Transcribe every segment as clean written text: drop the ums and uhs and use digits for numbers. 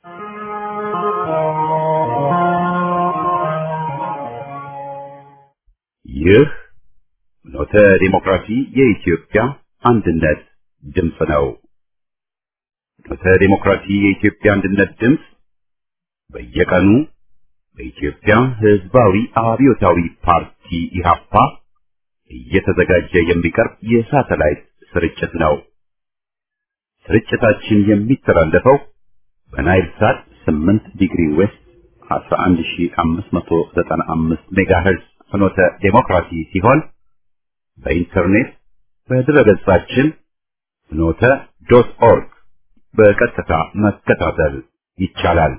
ይህ ኖተ ዲሞክራሲ የኢትዮጵያ አንድነት ድምፅ ነው። ኖተ ዲሞክራሲ የኢትዮጵያ አንድነት ድምፅ በየቀኑ በኢትዮጵያ ሕዝባዊ አብዮታዊ ፓርቲ ኢህአፓ እየተዘጋጀ የሚቀርብ የሳተላይት ስርጭት ነው። ስርጭታችን የሚተላለፈው በናይል ሳት 8 ዲግሪ ዌስት 11595 ሜጋሄርዝ ፍኖተ ዲሞክራሲ ሲሆን በኢንተርኔት በድረገጻችን ፍኖተ.ኦርግ በቀጥታ መከታተል ይቻላል።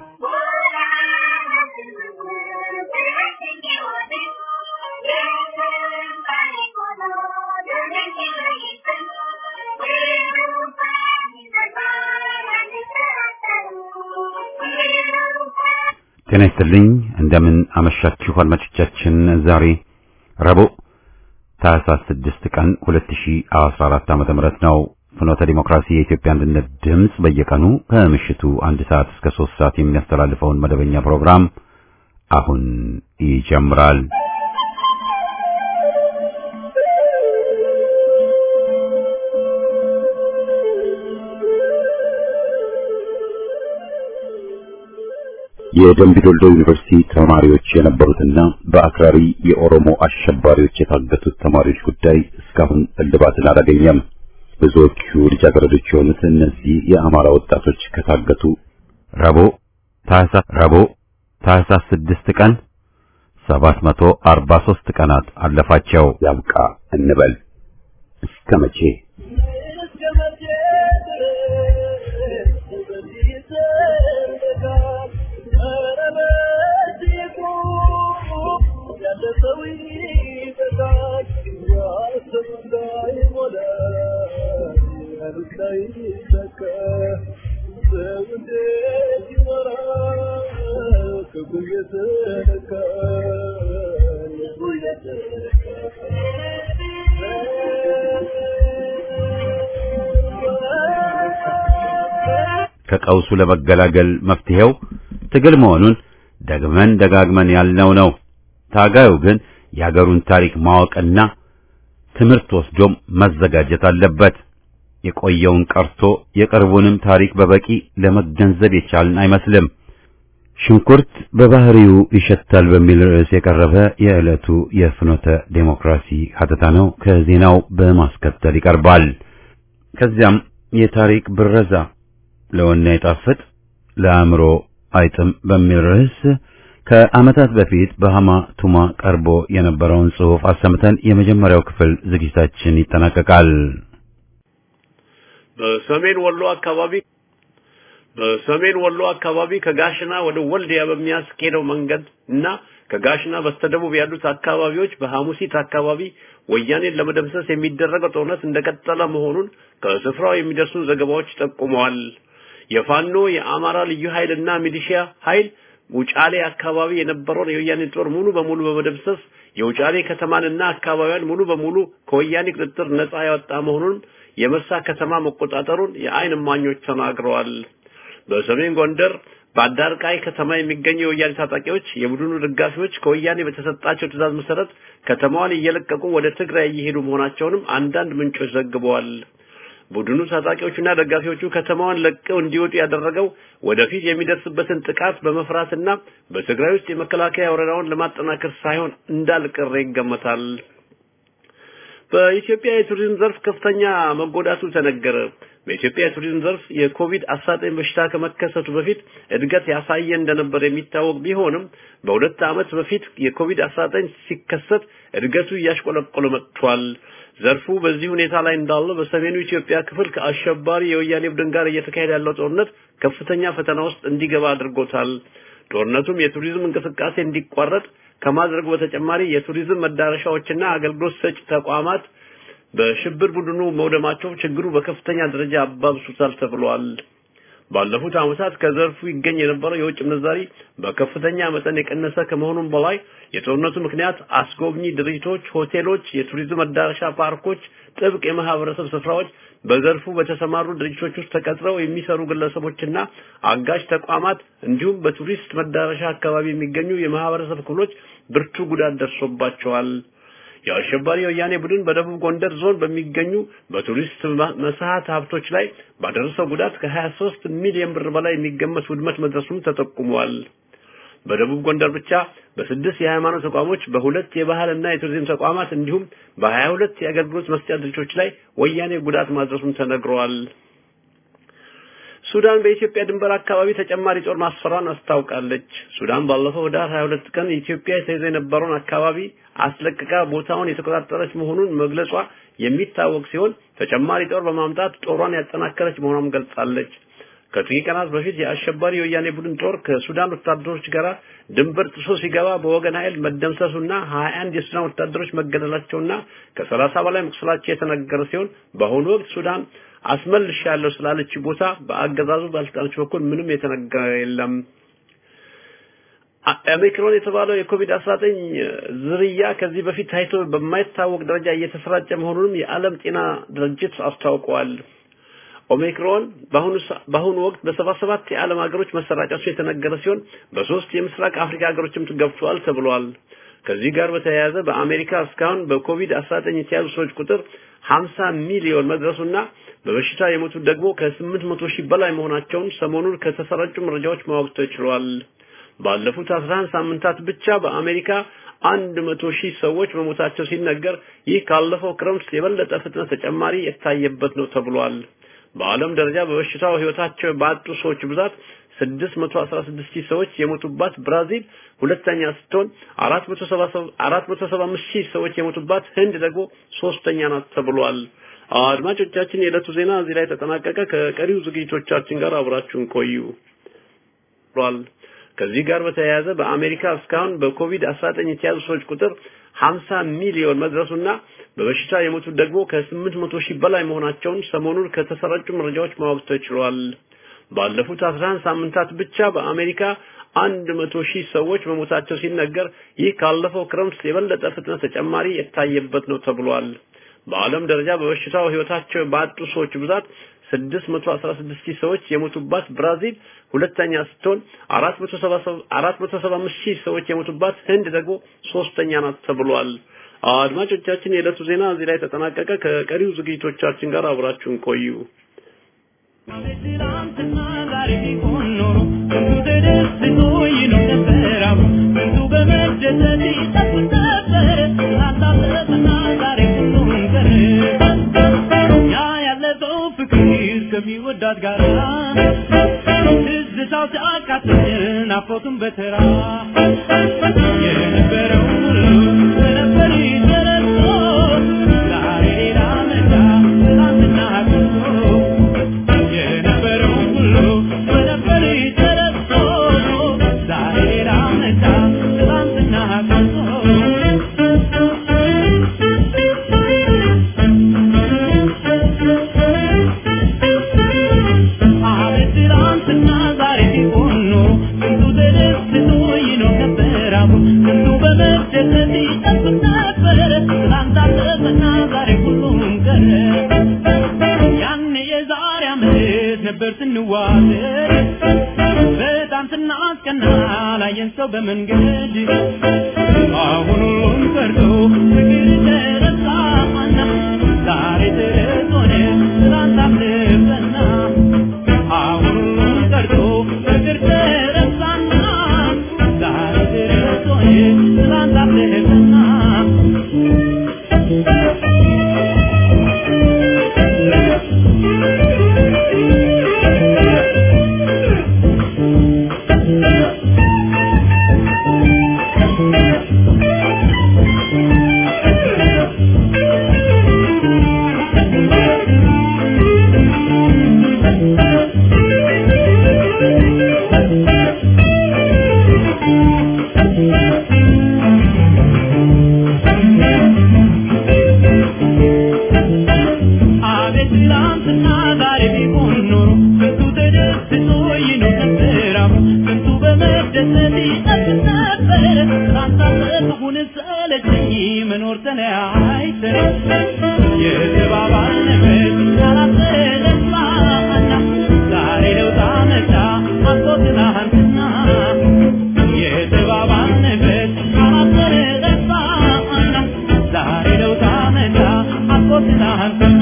ጤና ይስጥልኝ። እንደምን አመሻችሁ አድማጮቻችን። ዛሬ ረቡዕ ታህሳስ 6 ቀን 2014 ዓ.ም ነው። ፍኖተ ዲሞክራሲ የኢትዮጵያ አንድነት ድምፅ በየቀኑ ከምሽቱ 1 ሰዓት እስከ 3 ሰዓት የሚያስተላልፈውን መደበኛ ፕሮግራም አሁን ይጀምራል። የደምቢ ዶሎ ዩኒቨርሲቲ ተማሪዎች የነበሩትና በአክራሪ የኦሮሞ አሸባሪዎች የታገቱት ተማሪዎች ጉዳይ እስካሁን እልባትን አላገኘም። ብዙዎቹ ልጃገረዶች የሆኑት እነዚህ የአማራ ወጣቶች ከታገቱ ረቡዕ ታህሳስ 6 ቀን 743 ቀናት አለፋቸው። ያብቃ እንበል እስከ መቼ? ከቀውሱ ለመገላገል መፍትሄው ትግል መሆኑን ደጋግመን ያልነው ነው። ታጋዩ ግን የሀገሩን ታሪክ ማወቅና ትምህርት ወስዶም መዘጋጀት አለበት። የቆየውን ቀርቶ የቅርቡንም ታሪክ በበቂ ለመገንዘብ የቻልን አይመስልም። ሽንኩርት በባህሪው ይሸታል በሚል ርዕስ የቀረበ የዕለቱ የፍኖተ ዴሞክራሲ ሀተታ ነው። ከዜናው በማስከተል ይቀርባል። ከዚያም የታሪክ ብረዛ ለወኔ አይጣፍጥ ለአእምሮ አይጥም በሚል ርዕስ ከዓመታት በፊት በሃማ ቱማ ቀርቦ የነበረውን ጽሑፍ አሰምተን የመጀመሪያው ክፍል ዝግጅታችን ይጠናቀቃል። በሰሜን ወሎ አካባቢ ከጋሽና ወደ ወልዲያ በሚያስኬደው መንገድ እና ከጋሽና በስተደቡብ ያሉት አካባቢዎች በሐሙሲት አካባቢ ወያኔን ለመደምሰስ የሚደረገው ጦርነት እንደቀጠለ መሆኑን ከስፍራው የሚደርሱ ዘገባዎች ጠቁመዋል። የፋኖ የአማራ ልዩ ኃይልና ሚሊሺያ ኃይል ውጫሌ አካባቢ የነበረውን የወያኔ ጦር ሙሉ በሙሉ በመደምሰስ የውጫሌ ከተማንና አካባቢውን ሙሉ በሙሉ ከወያኔ ቁጥጥር ነፃ ያወጣ መሆኑን የመርሳ ከተማ መቆጣጠሩን የዓይን እማኞች ተናግረዋል። በሰሜን ጎንደር በአዳርቃይ ከተማ የሚገኙ የወያኔ ታጣቂዎች የቡድኑ ደጋፊዎች ከወያኔ በተሰጣቸው ትዕዛዝ መሰረት ከተማዋን እየለቀቁ ወደ ትግራይ እየሄዱ መሆናቸውንም አንዳንድ ምንጮች ዘግበዋል። ቡድኑ ታጣቂዎቹና ደጋፊዎቹ ከተማዋን ለቀው እንዲወጡ ያደረገው ወደፊት የሚደርስበትን ጥቃት በመፍራትና በትግራይ ውስጥ የመከላከያ ወረዳውን ለማጠናከር ሳይሆን እንዳልቀረ ይገመታል። በኢትዮጵያ የቱሪዝም ዘርፍ ከፍተኛ መጎዳቱ ተነገረ። በኢትዮጵያ የቱሪዝም ዘርፍ የኮቪድ-19 በሽታ ከመከሰቱ በፊት እድገት ያሳየ እንደነበር የሚታወቅ ቢሆንም በሁለት ዓመት በፊት የኮቪድ-19 ሲከሰት እድገቱ እያሽቆለቆለ መጥቷል። ዘርፉ በዚህ ሁኔታ ላይ እንዳለ በሰሜኑ ኢትዮጵያ ክፍል ከአሸባሪ የወያኔ ቡድን ጋር እየተካሄደ ያለው ጦርነት ከፍተኛ ፈተና ውስጥ እንዲገባ አድርጎታል። ጦርነቱም የቱሪዝም እንቅስቃሴ እንዲቋረጥ ከማድረጉ በተጨማሪ የቱሪዝም መዳረሻዎችና አገልግሎት ሰጪ ተቋማት በሽብር ቡድኑ መውደማቸው ችግሩ በከፍተኛ ደረጃ አባብሱታል ተብሏል። ባለፉት ዓመታት ከዘርፉ ይገኝ የነበረው የውጭ ምንዛሪ በከፍተኛ መጠን የቀነሰ ከመሆኑም በላይ የጦርነቱ ምክንያት አስጎብኚ ድርጅቶች፣ ሆቴሎች፣ የቱሪዝም መዳረሻ ፓርኮች፣ ጥብቅ የማህበረሰብ ስፍራዎች በዘርፉ በተሰማሩ ድርጅቶች ውስጥ ተቀጥረው የሚሰሩ ግለሰቦችና አጋዥ ተቋማት እንዲሁም በቱሪስት መዳረሻ አካባቢ የሚገኙ የማህበረሰብ ክፍሎች ብርቱ ጉዳት ደርሶባቸዋል። የአሸባሪ ወያኔ ቡድን በደቡብ ጎንደር ዞን በሚገኙ በቱሪስት መስህብ ሀብቶች ላይ ባደረሰው ጉዳት ከ23 ሚሊዮን ብር በላይ የሚገመት ውድመት መድረሱን ተጠቁሟል። በደቡብ ጎንደር ብቻ በ6 የሃይማኖት ተቋሞች፣ በሁለት የባህልና የቱሪዝም ተቋማት እንዲሁም በ22 የአገልግሎት መስጫ ድርጅቶች ላይ ወያኔ ጉዳት ማድረሱን ተነግሯል። ሱዳን በኢትዮጵያ ድንበር አካባቢ ተጨማሪ ጦር ማስፈራራቷን አስታውቃለች። ሱዳን ባለፈው ዳር 22 ቀን ኢትዮጵያ ተይዘው የነበረውን አካባቢ አስለቅቃ ቦታውን የተቆጣጠረች መሆኑን መግለጿ የሚታወቅ ሲሆን ተጨማሪ ጦር በማምጣት ጦሯን ያጠናከረች መሆኗን ገልጻለች። ከጥቂት ቀናት በፊት የአሸባሪ ወያኔ ቡድን ጦር ከሱዳን ወታደሮች ጋር ድንበር ጥሶ ሲገባ በወገን ኃይል መደምሰሱና 21 የሱዳን ወታደሮች መገደላቸውና ከ30 በላይ መቁሰላቸው የተነገረ ሲሆን በአሁኑ ወቅት ሱዳን አስመልሻለሁ ስላለች ቦታ በአገዛዙ ባለስልጣኖች በኩል ምንም የተነገረ የለም። ኦሚክሮን የተባለው የኮቪድ-19 ዝርያ ከዚህ በፊት ታይቶ በማይታወቅ ደረጃ እየተሰራጨ መሆኑንም የዓለም ጤና ድርጅት አስታውቋል። ኦሚክሮን በአሁኑ ወቅት በ77 የዓለም ሀገሮች መሰራጨቱ የተነገረ ሲሆን በ3 የምስራቅ አፍሪካ ሀገሮችም ተገብቷል ተብሏል። ከዚህ ጋር በተያያዘ በአሜሪካ እስካሁን በኮቪድ-19 የተያዙ ሰዎች ቁጥር 50 ሚሊዮን መድረሱና በበሽታ የሞቱት ደግሞ ከ800 ሺህ በላይ መሆናቸውን ሰሞኑን ከተሰራጩ መረጃዎች ማወቅ ተችሏል። ባለፉት 11 ሳምንታት ብቻ በአሜሪካ 100 ሺህ ሰዎች መሞታቸው ሲነገር ይህ ካለፈው ክረምት የበለጠ ፍጥነት ተጨማሪ የታየበት ነው ተብሏል። በዓለም ደረጃ በበሽታው ህይወታቸው ባጡ ሰዎች ብዛት 616 ሺህ ሰዎች የሞቱባት ብራዚል ሁለተኛ ስትሆን 475 ሺህ ሰዎች የሞቱባት ህንድ ደግሞ ሶስተኛ ናት ተብሏል። አድማጮቻችን የዕለቱ ዜና እዚህ ላይ ተጠናቀቀ። ከቀሪው ዝግጅቶቻችን ጋር አብራችሁን ቆዩ። ከዚህ ጋር በተያያዘ በአሜሪካ እስካሁን በኮቪድ-19 የተያዙ ሰዎች ቁጥር 50 ሚሊዮን መድረሱና በበሽታ የሞቱት ደግሞ ከ800 ሺህ በላይ መሆናቸውን ሰሞኑን ከተሰራጩ መረጃዎች ማወቅ ተችሏል። ባለፉት 11 ሳምንታት ብቻ በአሜሪካ 100 ሺህ ሰዎች መሞታቸው ሲነገር ይህ ካለፈው ክረምት የበለጠ ፍጥነት ተጨማሪ የታየበት ነው ተብሏል። በዓለም ደረጃ በበሽታው ህይወታቸው ባጡ ሰዎች ብዛት 616 ሺህ ሰዎች የሞቱባት ብራዚል ሁለተኛ ስትሆን 475 ሺህ ሰዎች የሞቱባት ህንድ ደግሞ ሶስተኛ ናት ተብሏል። አድማጮቻችን የዕለቱ ዜና እዚህ ላይ ተጠናቀቀ። ከቀሪው ዝግጅቶቻችን ጋር አብራችሁን ቆዩ። ከሚወዳት ጋር ትዝታው ተአቃተን አፎቱን በተራ የነበረው ነበር ይደረሶ ዛሬ ላመጣ ትናንትና አቅቶ የነበረው ነበር ይደረሶ ዛሬ ላመጣ ትናንትና አቅቶ በመንገድ አሁን ቀርቶ ፍቅር ተረሳና ዛሬ ተረቶነ ትናንታለፈና አሁን ቀርቶ ፍቅር ተረሳና ዛሬ ተረቶነ ትናንታለፈና ሰለቸኝ መኖር ተለያይተን የተባባልንበት ያላሰለፋና ዛሬ ለውጥ አመጣ አብቶ ትናንትና የተባባልንበት ያላሰለፋና ዛሬ ለውጥ አመጣ አብቶ ትናንትና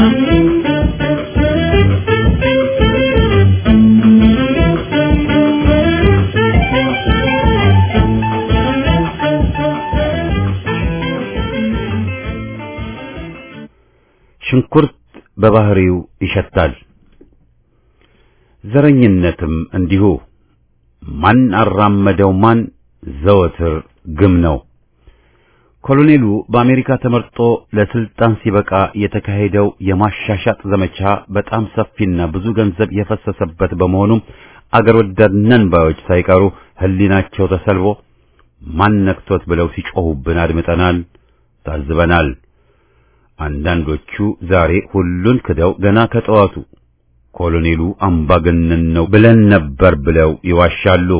ሽንኩርት በባህሪው ይሸታል። ዘረኝነትም እንዲሁ ማን አራመደው ማን ዘወትር ግም ነው። ኮሎኔሉ በአሜሪካ ተመርጦ ለስልጣን ሲበቃ የተካሄደው የማሻሻጥ ዘመቻ በጣም ሰፊና ብዙ ገንዘብ የፈሰሰበት በመሆኑ አገር ወዳድ ነን ባዮች ሳይቀሩ ህሊናቸው ተሰልቦ ማን ነክቶት ብለው ሲጮሁብን አድምጠናል፣ ታዝበናል። አንዳንዶቹ ዛሬ ሁሉን ክደው ገና ከጠዋቱ ኮሎኔሉ አምባገነን ነው ብለን ነበር ብለው ይዋሻሉ።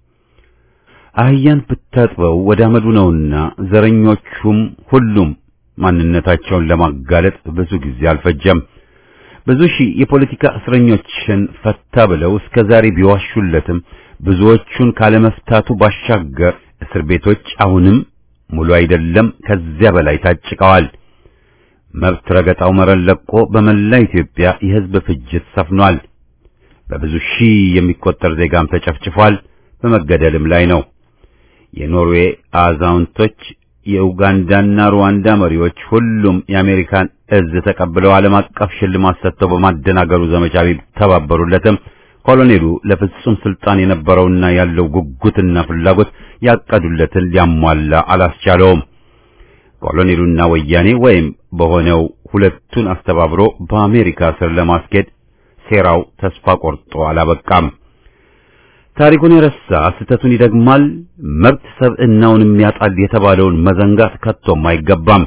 አህያን ብታጥበው ወደ አመዱ ነውና ዘረኞቹም ሁሉም ማንነታቸውን ለማጋለጥ ብዙ ጊዜ አልፈጀም። ብዙ ሺህ የፖለቲካ እስረኞችን ፈታ ብለው እስከዛሬ ቢዋሹለትም ብዙዎቹን ካለመፍታቱ ባሻገር እስር ቤቶች አሁንም ሙሉ አይደለም፣ ከዚያ በላይ ታጭቀዋል። መብት ረገጣው መረን ለቆ በመላ ኢትዮጵያ የህዝብ ፍጅት ሰፍኗል። በብዙ ሺህ የሚቆጠር ዜጋም ተጨፍጭፏል፣ በመገደልም ላይ ነው። የኖርዌይ አዛውንቶች፣ የኡጋንዳና ሩዋንዳ መሪዎች ሁሉም የአሜሪካን እዝ ተቀብለው ዓለም አቀፍ ሽልማት ሰጥተው በማደናገሩ ዘመቻ ቢተባበሩለትም ኮሎኔሉ ለፍጹም ስልጣን የነበረውና ያለው ጉጉትና ፍላጎት ያቀዱለትን ሊያሟላ አላስቻለውም። ኮሎኔሉና ወያኔ ወይም በሆነው ሁለቱን አስተባብሮ በአሜሪካ ስር ለማስኬድ ሴራው ተስፋ ቆርጦ አላበቃም። ታሪኩን የረሳ ስህተቱን ይደግማል፣ መብት ሰብዕናውንም ያጣል የተባለውን መዘንጋት ከቶም አይገባም።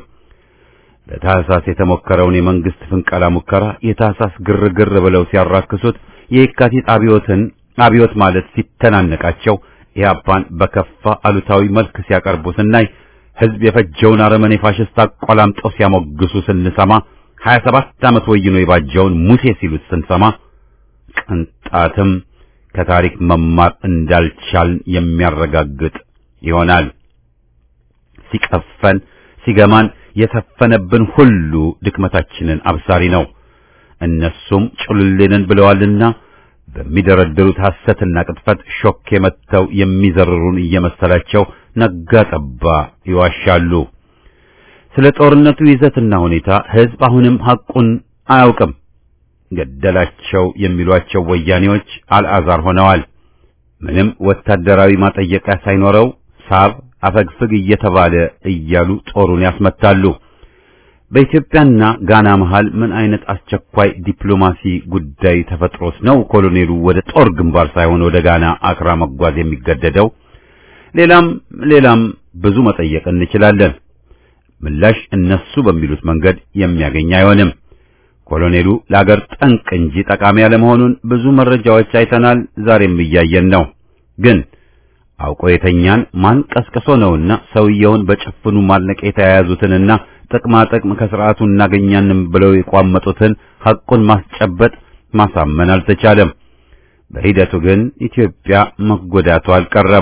በታህሳስ የተሞከረውን የመንግስት ፍንቀላ ሙከራ የታህሳስ ግርግር ብለው ሲያራክሱት የካቲት አብዮት ማለት ሲተናነቃቸው ኢህአፓን በከፋ አሉታዊ መልክ ሲያቀርቡ ስናይ ህዝብ የፈጀውን አረመኔ ፋሽስት አቆላምጠው ሲያሞግሱ ስንሰማ 27 ዓመት ወይኖ የባጀውን ሙሴ ሲሉት ስንሰማ ቅንጣትም ከታሪክ መማር እንዳልቻል የሚያረጋግጥ ይሆናል። ሲቀፈን ሲገማን የተፈነብን ሁሉ ድክመታችንን አብሳሪ ነው። እነሱም ጭልልንን ብለዋልና በሚደረደሩት ሐሰትና ቅጥፈት ሾክ የመተው የሚዘርሩን እየመሰላቸው ነጋ ጠባ ይዋሻሉ። ስለ ጦርነቱ ይዘትና ሁኔታ ህዝብ አሁንም ሐቁን አያውቅም። ገደላቸው የሚሏቸው ወያኔዎች አልዓዛር ሆነዋል። ምንም ወታደራዊ ማጠየቂያ ሳይኖረው ሳብ አፈግፍግ እየተባለ እያሉ ጦሩን ያስመታሉ። በኢትዮጵያና ጋና መሃል ምን አይነት አስቸኳይ ዲፕሎማሲ ጉዳይ ተፈጥሮስ ነው ኮሎኔሉ ወደ ጦር ግንባር ሳይሆን ወደ ጋና አክራ መጓዝ የሚገደደው? ሌላም ብዙ መጠየቅ እንችላለን። ምላሽ እነሱ በሚሉት መንገድ የሚያገኝ አይሆንም። ኮሎኔሉ ለአገር ጠንቅ እንጂ ጠቃሚ ያለመሆኑን ብዙ መረጃዎች አይተናል፣ ዛሬም እያየን ነው። ግን አውቆ የተኛን ማን ቀስቅሶ ነውና ሰውየውን በጭፍኑ ማድነቅ የተያያዙትንና ጥቅም ከስርዓቱ እናገኛለን ብለው የቋመጡትን ሐቁን ማስጨበጥ ማሳመን አልተቻለም። በሂደቱ ግን ኢትዮጵያ መጎዳቱ አልቀረም።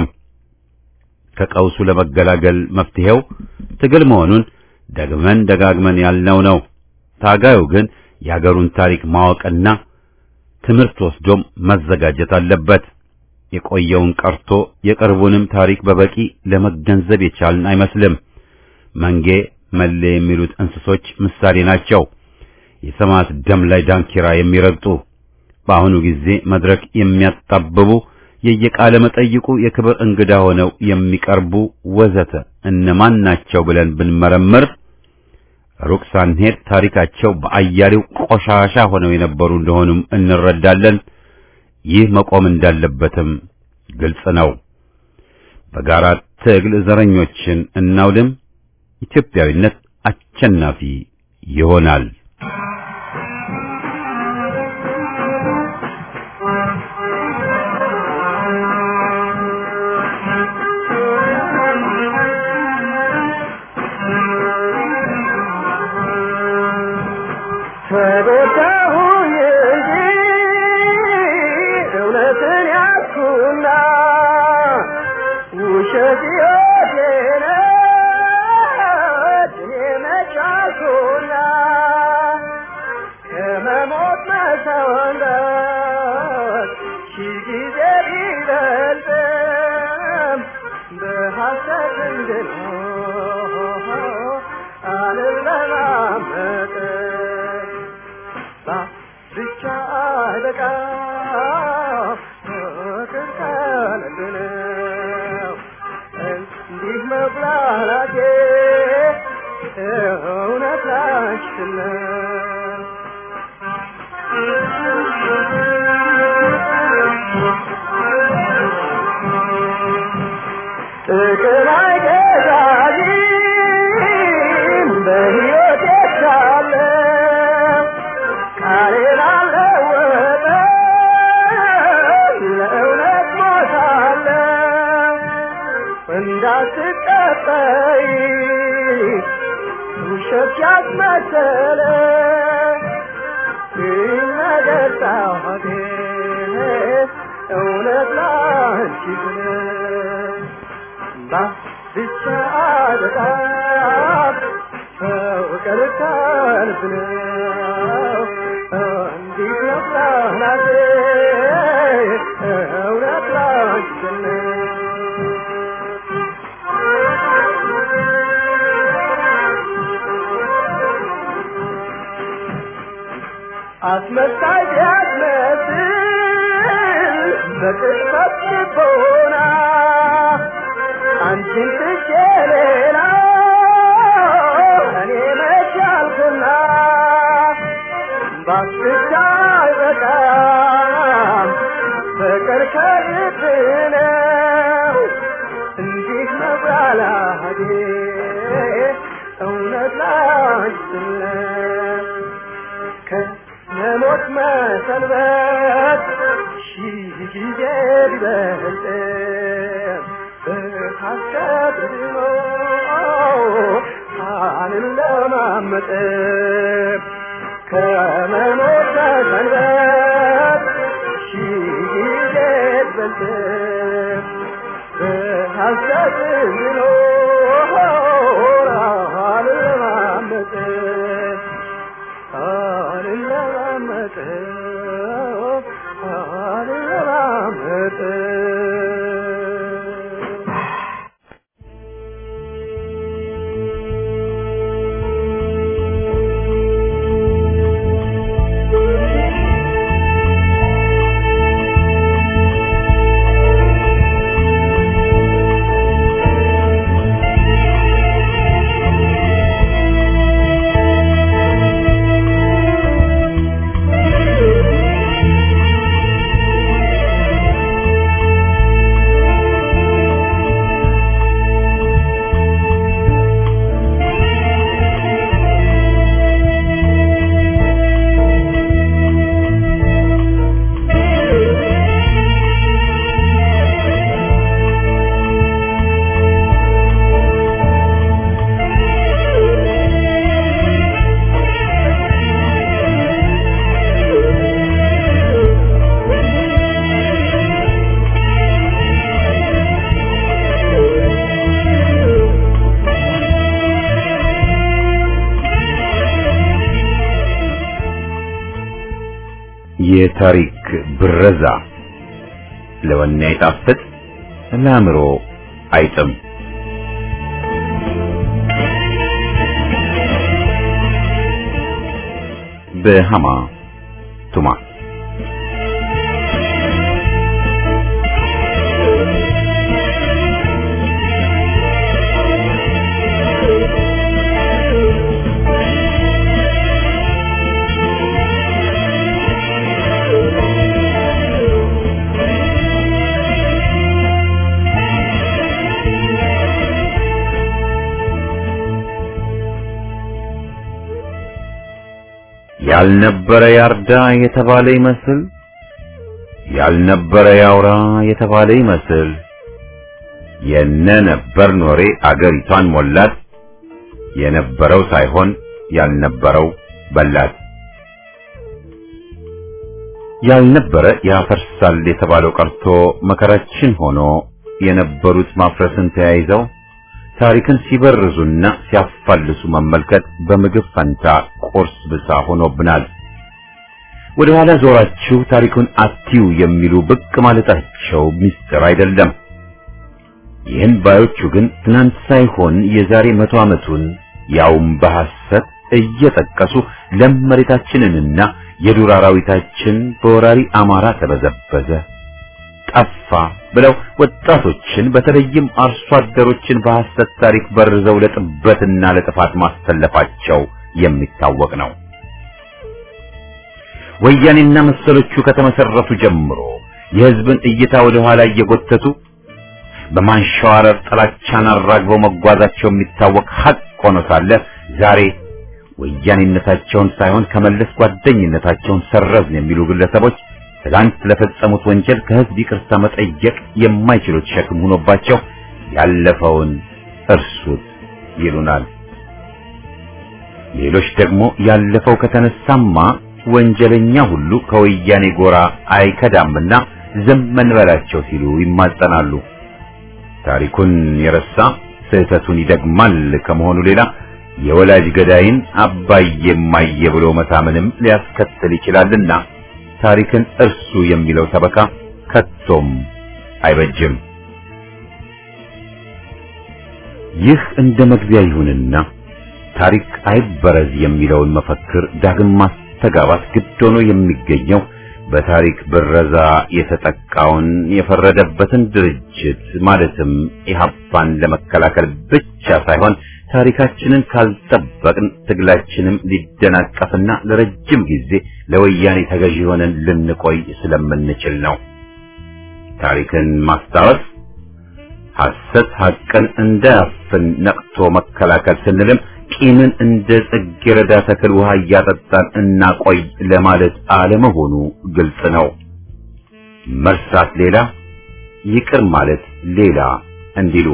ከቀውሱ ለመገላገል መፍትሄው ትግል መሆኑን ደጋግመን ያልነው ነው። ታጋዩ ግን የአገሩን ታሪክ ማወቅና ትምህርት ወስዶም መዘጋጀት አለበት። የቆየውን ቀርቶ የቅርቡንም ታሪክ በበቂ ለመገንዘብ የቻልን አይመስልም። መንጌ መሌ የሚሉት እንስሶች ምሳሌ ናቸው። የሰማዕት ደም ላይ ዳንኪራ የሚረግጡ በአሁኑ ጊዜ መድረክ የሚያጣብቡ የየቃለ መጠይቁ የክብር እንግዳ ሆነው የሚቀርቡ ወዘተ እነማን ናቸው ብለን ብንመረምር ሩቅ ሳንሄድ ታሪካቸው በአያሌው ቆሻሻ ሆነው የነበሩ እንደሆኑም እንረዳለን። ይህ መቆም እንዳለበትም ግልጽ ነው። በጋራ ትግል ዘረኞችን እናውድም። ኢትዮጵያዊነት አሸናፊ ይሆናል። ነውና ውሸት የኔ መቻልኩና ከመሞት መሰወንበት ሺህ ጊዜ ቢበልጥም በሐሰት እንድኖር አልለማመጥም ብቻ አይበቃ ፍቅር ቀልድ ነው እንዲህ መብላላቴ እውነት ላንቺን ነው ጥቅም አይገዛኝም በሕይወቴ ሳለ ቃሌን አልለወጥም ለእውነት ሞታለሁ እንዳትቀጣይ ውሸት ያስመሰለ ነገር ጣዖቴ እውነት ላንቺ ብለ ብቻ በጣም ፍቅር ከልብ ነው እንዲህ መፍራቴ እውነት ላንቺ ነው አስመሳይ ቢያስመስል በቅጽበት ልቦና አንቺን ትቼ ሌላ እኔ መቻልኩና ባስቻ አይበቃም ፍቅር ከልብ ነው እንዲህ መብላላቴ እውነት ላንቺ ነው ከሞት መሰንበት ሺህ ጊዜ ቢበልጥም በሐሰት አልለማመጥም ከመሞት መሰንበት ሺህ ጊዜ ቢበልጥም በሐሰት አልለማመጥም የታሪክ ብረዛ ለወኔ አይጣፍጥ ለአእምሮ አይጥም። በሃማ ቱማ ያልነበረ ያርዳ የተባለ ይመስል ያልነበረ ያውራ የተባለ ይመስል የነነበር ኖሬ አገሪቷን ሞላት የነበረው ሳይሆን ያልነበረው በላት። ያልነበረ ያፈርሳል የተባለው ቀርቶ መከራችን ሆኖ የነበሩት ማፍረስን ተያይዘው ታሪክን ሲበርዙና ሲያፋልሱ መመልከት በምግብ ፈንታ ቁርስ ብሳ ሆኖብናል። ወደ ኋላ ዞራችሁ ታሪኩን አትዩ የሚሉ ብቅ ማለታቸው ምስጢር አይደለም። ይህን ባዮቹ ግን ትናንት ሳይሆን የዛሬ 100 ዓመቱን ያውም በሐሰት እየጠቀሱ ለም መሬታችንንና የዱር አራዊታችን በወራሪ አማራ ተበዘበዘ፣ ጠፋ ብለው ወጣቶችን በተለይም አርሶ አደሮችን በሐሰት ታሪክ በርዘው ለጥበትና ለጥፋት ማስተለፋቸው የሚታወቅ ነው። ወያኔና መሰሎቹ ከተመሰረቱ ጀምሮ የሕዝብን እይታ ወደ ኋላ እየጎተቱ በማንሸዋረር ጥላቻን አራግበው መጓዛቸው የሚታወቅ ሐቅ ሆኖ ሳለ ዛሬ ወያኔነታቸውን ሳይሆን ከመለስ ጓደኝነታቸውን ሰረዝን የሚሉ ግለሰቦች ትላንት ለፈጸሙት ወንጀል ከሕዝብ ይቅርታ መጠየቅ የማይችሉት ሸክም ሆኖባቸው ያለፈውን እርሱት ይሉናል። ሌሎች ደግሞ ያለፈው ከተነሳማ ወንጀለኛ ሁሉ ከወያኔ ጎራ አይከዳምና ዝም እንበላቸው ሲሉ ይማጸናሉ። ታሪኩን የረሳ ስህተቱን ይደግማል ከመሆኑ ሌላ የወላጅ ገዳይን አባዬ እማዬ ብሎ መታመንም ሊያስከትል ይችላልና ታሪክን እርሱ የሚለው ሰበካ ከቶም አይበጅም። ይህ እንደ መግቢያ ይሁንና ታሪክ አይበረዝ የሚለውን መፈክር ዳግም ማስተጋባት ግድ ሆኖ የሚገኘው በታሪክ ብረዛ የተጠቃውን የፈረደበትን ድርጅት ማለትም ኢህአፓን ለመከላከል ብቻ ሳይሆን ታሪካችንን ካልጠበቅን ትግላችንም ሊደናቀፍና ለረጅም ጊዜ ለወያኔ ተገዢ ሆነን ልንቆይ ስለምንችል ነው። ታሪክን ማስታወስ ሐሰት ሐቅን እንዳያፍን ነቅቶ መከላከል ስንልም ቂምን እንደ ጽጌረዳ ተክል ውሃ እያጠጣን እናቆይ ለማለት አለመሆኑ ግልጽ ነው። መርሳት ሌላ፣ ይቅር ማለት ሌላ እንዲሉ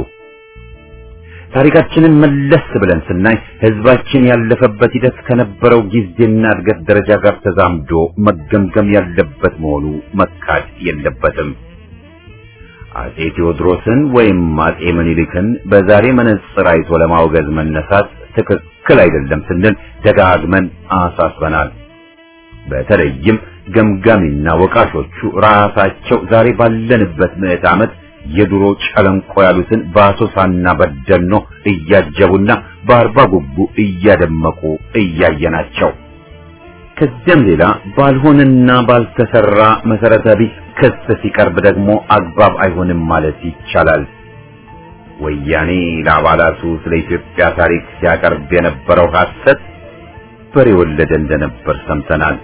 ታሪካችንን መለስ ብለን ስናይ ሕዝባችን ያለፈበት ሂደት ከነበረው ጊዜና እድገት ደረጃ ጋር ተዛምዶ መገምገም ያለበት መሆኑ መካድ የለበትም። አጼ ቴዎድሮስን ወይም አጼ ምኒልክን በዛሬ መነጽር አይቶ ለማውገዝ መነሳት ትክክል አይደለም ስንል ደጋግመን አሳስበናል። በተለይም ገምጋሚና ወቃሾቹ ራሳቸው ዛሬ ባለንበት ምዕተ ዓመት የድሮ ጨለንቆ ያሉትን በአሶሳና በደኖ እያጀቡና በአርባ ጉቡ እያደመቁ እያየናቸው፣ ከዚያም ሌላ ባልሆነና ባልተሰራ መሰረተ ቢስ ክስ ሲቀርብ ደግሞ አግባብ አይሆንም ማለት ይቻላል። ወያኔ ለአባላቱ ስለ ኢትዮጵያ ታሪክ ሲያቀርብ የነበረው ሐሰት በሬ ወለደ እንደነበር ሰምተናል።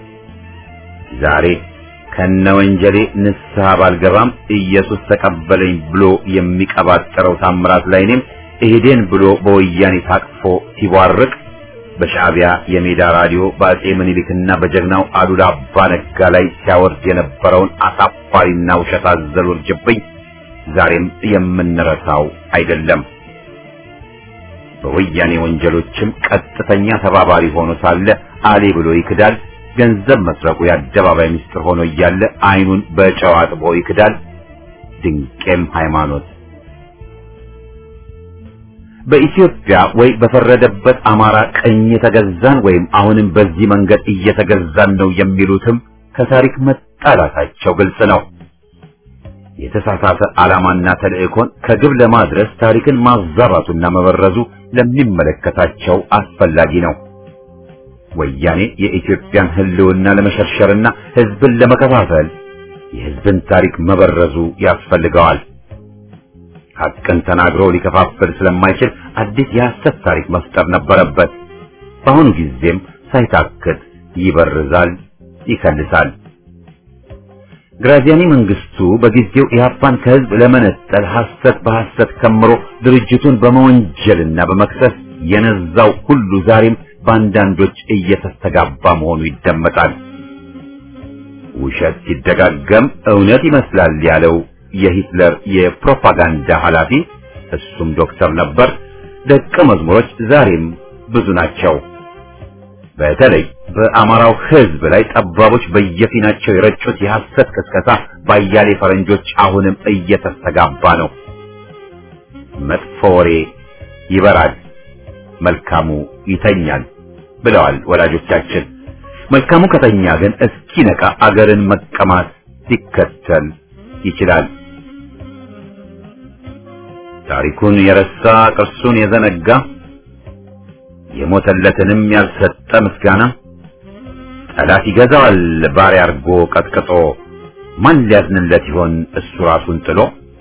ዛሬ ከነወንጀሌ ንስሐ ባልገባም ኢየሱስ ተቀበለኝ ብሎ የሚቀባጠረው ታምራት ላይኔም እሄዴን ብሎ በወያኔ ታቅፎ ሲቧርቅ በሻዕቢያ የሜዳ ራዲዮ በአጼ ምኒልክና በጀግናው አሉላ አባ ነጋ ላይ ሲያወርድ የነበረውን አሳፋሪና ውሸት አዘል ውርጅብኝ ዛሬም የምንረሳው አይደለም። በወያኔ ወንጀሎችም ቀጥተኛ ተባባሪ ሆኖ ሳለ አሌ ብሎ ይክዳል። ገንዘብ መስረቁ የአደባባይ ምስጢር ሆኖ እያለ አይኑን በጨው አጥቦ ይክዳል። ድንቄም ሃይማኖት በኢትዮጵያ ወይ በፈረደበት አማራ ቀኝ የተገዛን ወይም አሁንም በዚህ መንገድ እየተገዛን ነው የሚሉትም ከታሪክ መጣላታቸው ግልጽ ነው። የተሳሳተ ዓላማና ተልእኮን ከግብ ለማድረስ ታሪክን ማዛባቱና መበረዙ ለሚመለከታቸው አስፈላጊ ነው። ወያኔ የኢትዮጵያን ሕልውና ለመሸርሸርና ሕዝብን ለመከፋፈል የሕዝብን ታሪክ መበረዙ ያስፈልገዋል። ሐቅን ተናግሮ ሊከፋፈል ስለማይችል አዲስ የሐሰት ታሪክ መፍጠር ነበረበት። በአሁኑ ጊዜም ሳይታክት ይበርዛል፣ ይከልሳል። ግራዚያኒ መንግስቱ በጊዜው ኢህአፓን ከሕዝብ ለመነጠል ሐሰት በሐሰት ከምሮ ድርጅቱን በመወንጀልና በመክሰስ የነዛው ሁሉ ዛሬም በአንዳንዶች እየተስተጋባ መሆኑ ይደመጣል። ውሸት ሲደጋገም እውነት ይመስላል ያለው የሂትለር የፕሮፓጋንዳ ኃላፊ እሱም ዶክተር ነበር። ደቀ መዝሙሮች ዛሬም ብዙ ናቸው። በተለይ በአማራው ሕዝብ ላይ ጠባቦች በየፊናቸው የረጩት የሐሰት ቅስቀሳ ባያሌ ፈረንጆች አሁንም እየተስተጋባ ነው። መጥፎ ወሬ ይበራል፣ መልካሙ ይተኛል ብለዋል ወላጆቻችን። መልካሙ ከተኛ ግን እስኪነቃ አገርን መቀማት ሊከተል ይችላል። ታሪኩን የረሳ ቅርሱን የዘነጋ የሞተለትንም ያልሰጠ ምስጋና ጠላት ይገዛዋል ባሪያ አርጎ ቀጥቅጦ ማን ሊያዝንለት ይሆን እሱ ራሱን ጥሎ።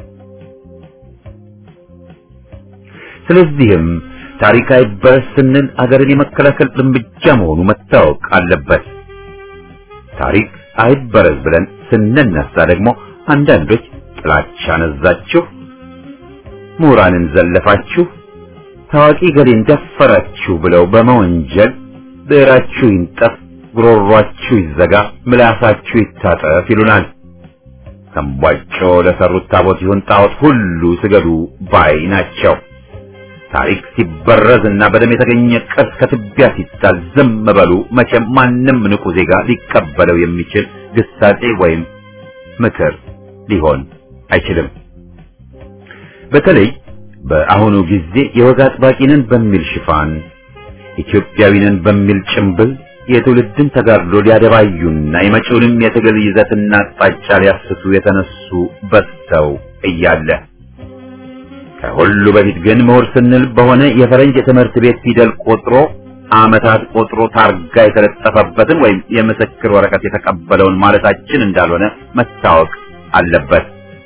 ስለዚህም ታሪክ አይበረስ ስንል አገርን የመከላከል እርምጃ መሆኑ መታወቅ አለበት። ታሪክ አይበረስ ብለን ስንነሳ ደግሞ አንዳንዶች ጥላቻ ነዛችሁ፣ ምሁራንን ዘለፋችሁ፣ ታዋቂ ገሌን ደፈራችሁ ብለው በመወንጀል ብዕራችሁ ይንጠፍ፣ ጉሮሯችሁ ይዘጋ፣ ምላሳችሁ ይታጠፍ ይሉናል። ተንቧጮ ለሰሩት ታቦት ይሁን ጣዖት ሁሉ ስገዱ ባይ ናቸው። ታሪክ ሲበረዝና በደም የተገኘ ቅርስ ከትቢያ ሲጣል ዝም በሉ። መቼም ማንም ንቁ ዜጋ ሊቀበለው የሚችል ግሳጼ ወይም ምክር ሊሆን አይችልም። በተለይ በአሁኑ ጊዜ የወግ አጥባቂንን በሚል ሽፋን ኢትዮጵያዊንን በሚል ጭምብል የትውልድን ተጋድሎ ሊያደባዩና የመጪውንም የትግል ይዘትና አቅጣጫ ሊያስቱ የተነሱ በዝተው እያለ ከሁሉ በፊት ግን ምሁር ስንል በሆነ የፈረንጅ የትምህርት ቤት ፊደል ቆጥሮ ዓመታት ቆጥሮ ታርጋ የተለጠፈበትን ወይም የምስክር ወረቀት የተቀበለውን ማለታችን እንዳልሆነ መታወቅ አለበት።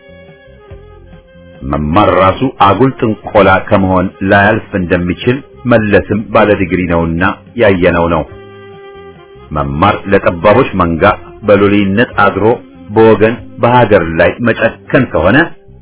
መማር ራሱ አጉል ጥንቆላ ከመሆን ላያልፍ እንደሚችል መለስም ባለ ዲግሪ ነውና ያየነው ነው። መማር ለጠባቦች መንጋ በሎሌነት አድሮ በወገን በሀገር ላይ መጨከን ከሆነ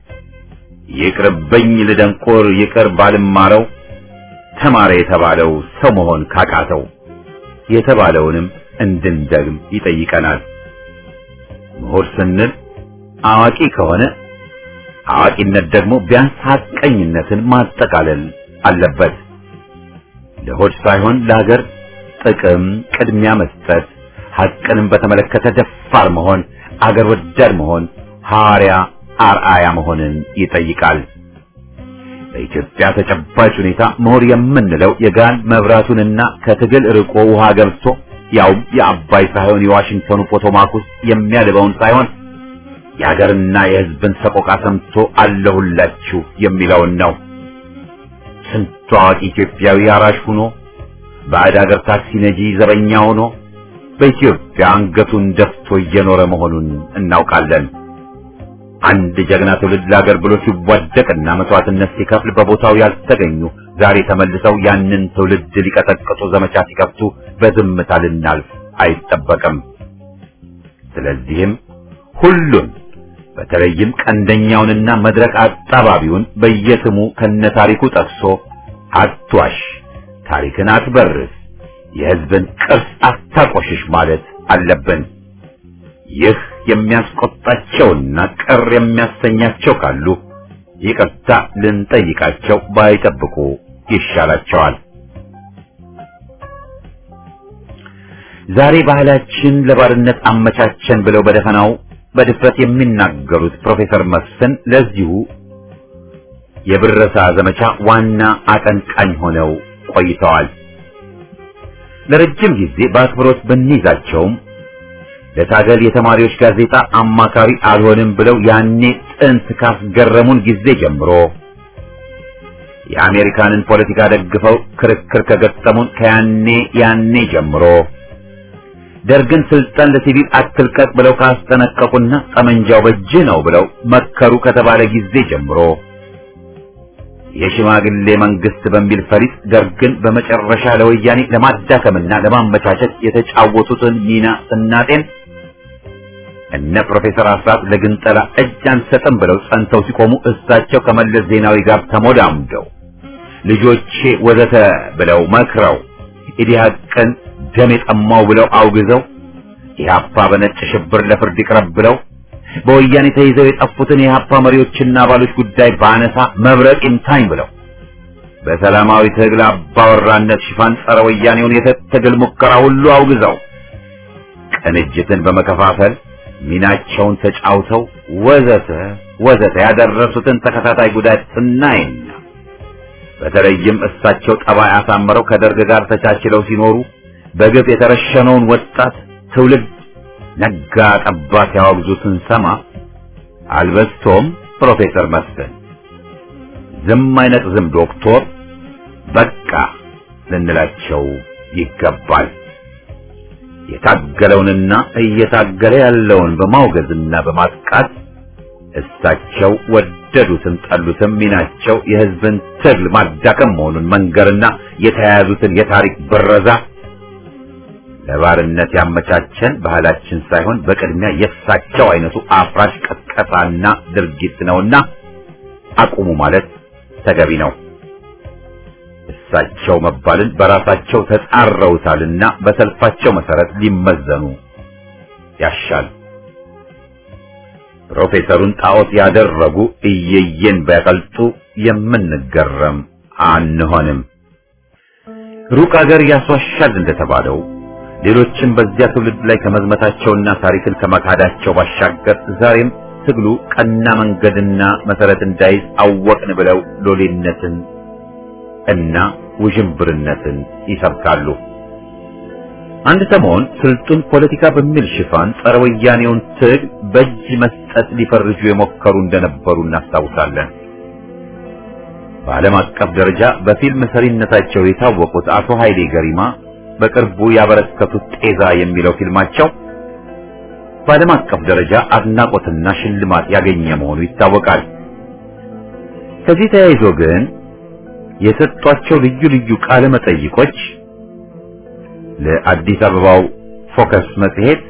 ይቅርብኝ ልደንቆር ይቅር ባልማረው ተማረ የተባለው ሰው መሆን ካቃተው የተባለውንም እንድንደግም ይጠይቀናል። ምሁር ስንል አዋቂ ከሆነ አዋቂነት ደግሞ ቢያንስ ሐቀኝነትን ማጠቃለል አለበት። ለሆድ ሳይሆን ለሀገር ጥቅም ቅድሚያ መስጠት፣ ሐቅንም በተመለከተ ደፋር መሆን፣ አገር ወዳድ መሆን፣ ሐዋርያ አርአያ መሆንን ይጠይቃል። በኢትዮጵያ ተጨባጭ ሁኔታ ምሁር የምንለው የጋን መብራቱንና ከትግል ርቆ ውሃ ገብቶ ያው የአባይ ሳይሆን የዋሽንግተኑ ፖቶማክ ውስጥ የሚያልበውን ሳይሆን የሀገርና የሕዝብን ሰቆቃ ሰምቶ አለሁላችሁ የሚለውን ነው። ስንቱ አዋቂ ኢትዮጵያዊ አራሽ ሆኖ ባዕድ ሀገር ታክሲ ነጂ ዘበኛ ሆኖ በኢትዮጵያ አንገቱን ደፍቶ እየኖረ መሆኑን እናውቃለን። አንድ ጀግና ትውልድ ለሀገር ብሎ ሲዋደቅና መስዋዕትነት ሲከፍል በቦታው ያልተገኙ ዛሬ ተመልሰው ያንን ትውልድ ሊቀጠቅጡ ዘመቻ ሲከፍቱ በዝምታ ልናልፍ አይጠበቅም። ስለዚህም ሁሉን በተለይም ቀንደኛውንና መድረክ አጣባቢውን በየስሙ ከነታሪኩ ጠቅሶ አትዋሽ፣ ታሪክን አትበርስ፣ የሕዝብን ቅርስ አታቆሽሽ ማለት አለብን። ይህ የሚያስቆጣቸውና ቅር የሚያሰኛቸው ካሉ ይቅርታ ልንጠይቃቸው ባይጠብቁ ይሻላቸዋል። ዛሬ ባህላችን ለባርነት አመቻቸን ብለው በደፈናው በድፍረት የሚናገሩት ፕሮፌሰር መስፍን ለዚሁ የብረሳ ዘመቻ ዋና አቀንቃኝ ሆነው ቆይተዋል። ለረጅም ጊዜ በአክብሮት ብንይዛቸውም ለታገል የተማሪዎች ጋዜጣ አማካሪ አልሆንም ብለው ያኔ ጥንት ካስገረሙን ጊዜ ጀምሮ የአሜሪካንን ፖለቲካ ደግፈው ክርክር ከገጠሙን ያኔ ጀምሮ ደርግን ስልጣን ለሲቪል አትልቀቅ ብለው ካስጠነቀቁና ጠመንጃው በእጅ ነው ብለው መከሩ ከተባለ ጊዜ ጀምሮ የሽማግሌ መንግስት በሚል ፈሪጥ ደርግን በመጨረሻ ለወያኔ ለማዳከምና ለማመቻቸት የተጫወቱትን ሚና ስናጤን እነ ፕሮፌሰር አስራት ለግንጠላ እጅ አንሰጥም ብለው ጸንተው ሲቆሙ እሳቸው ከመለስ ዜናዊ ጋር ተሞዳምደው ልጆቼ ወዘተ ብለው መክረው ኢዲሃቅን ደም የጠማው ብለው አውግዘው ኢህአፓ በነጭ ሽብር ለፍርድ ይቅረብ ብለው በወያኔ ተይዘው የጠፉትን የኢህአፓ መሪዎችና አባሎች ጉዳይ ባነሳ መብረቅ ይምታኝ ብለው በሰላማዊ ትግል አባወራነት ሽፋን ጸረ ወያኔውን የትግል ሙከራ ሁሉ አውግዘው ቅንጅትን በመከፋፈል ሚናቸውን ተጫውተው ወዘተ ያደረሱትን ተከታታይ ጉዳት ስናይና በተለይም እሳቸው ጠባይ አሳምረው ከደርግ ጋር ተቻችለው ሲኖሩ በግፍ የተረሸነውን ወጣት ትውልድ ነጋ ጠባ ሲያወግዙትን ሰማ አልበስቶም ፕሮፌሰር መስፍን ዝም አይነቅዝም ዶክተር በቃ ልንላቸው ይገባል። የታገለውንና እየታገለ ያለውን በማውገዝና በማጥቃት እሳቸው ወደዱትም ጠሉትም ሚናቸው የሕዝብን ትግል ማዳከም መሆኑን መንገርና የተያያዙትን የታሪክ ብረዛ ለባርነት ያመቻቸን ባህላችን ሳይሆን በቅድሚያ የእሳቸው አይነቱ አፍራሽ ቀስቀሳና ድርጊት ነውና አቁሙ ማለት ተገቢ ነው። እሳቸው መባልን በራሳቸው ተጻረውታልና በሰልፋቸው መሰረት ሊመዘኑ ያሻል። ፕሮፌሰሩን ጣዖት ያደረጉ እየየን ቢያቀልጡ የምንገረም አንሆንም። ሩቅ አገር ያስዋሻል እንደተባለው ሌሎችም በዚያ ትውልድ ላይ ከመዝመታቸውና ታሪክን ከመካዳቸው ባሻገር ዛሬም ትግሉ ቀና መንገድና መሰረት እንዳይዝ አወቅን ብለው ሎሌነትን እና ውዥንብርነትን ይሰብካሉ። አንድ ሰሞን ስልጡን ፖለቲካ በሚል ሽፋን ጸረ ወያኔውን ትግል በእጅ መስጠት ሊፈርጁ የሞከሩ እንደነበሩ እናስታውሳለን። በዓለም አቀፍ ደረጃ በፊልም ሰሪነታቸው የታወቁት አቶ ኃይሌ ገሪማ በቅርቡ ያበረከቱት ጤዛ የሚለው ፊልማቸው በዓለም አቀፍ ደረጃ አድናቆትና ሽልማት ያገኘ መሆኑ ይታወቃል። ከዚህ ተያይዞ ግን የሰጧቸው ልዩ ልዩ ቃለ መጠይቆች ለአዲስ አበባው ፎከስ መጽሔት፣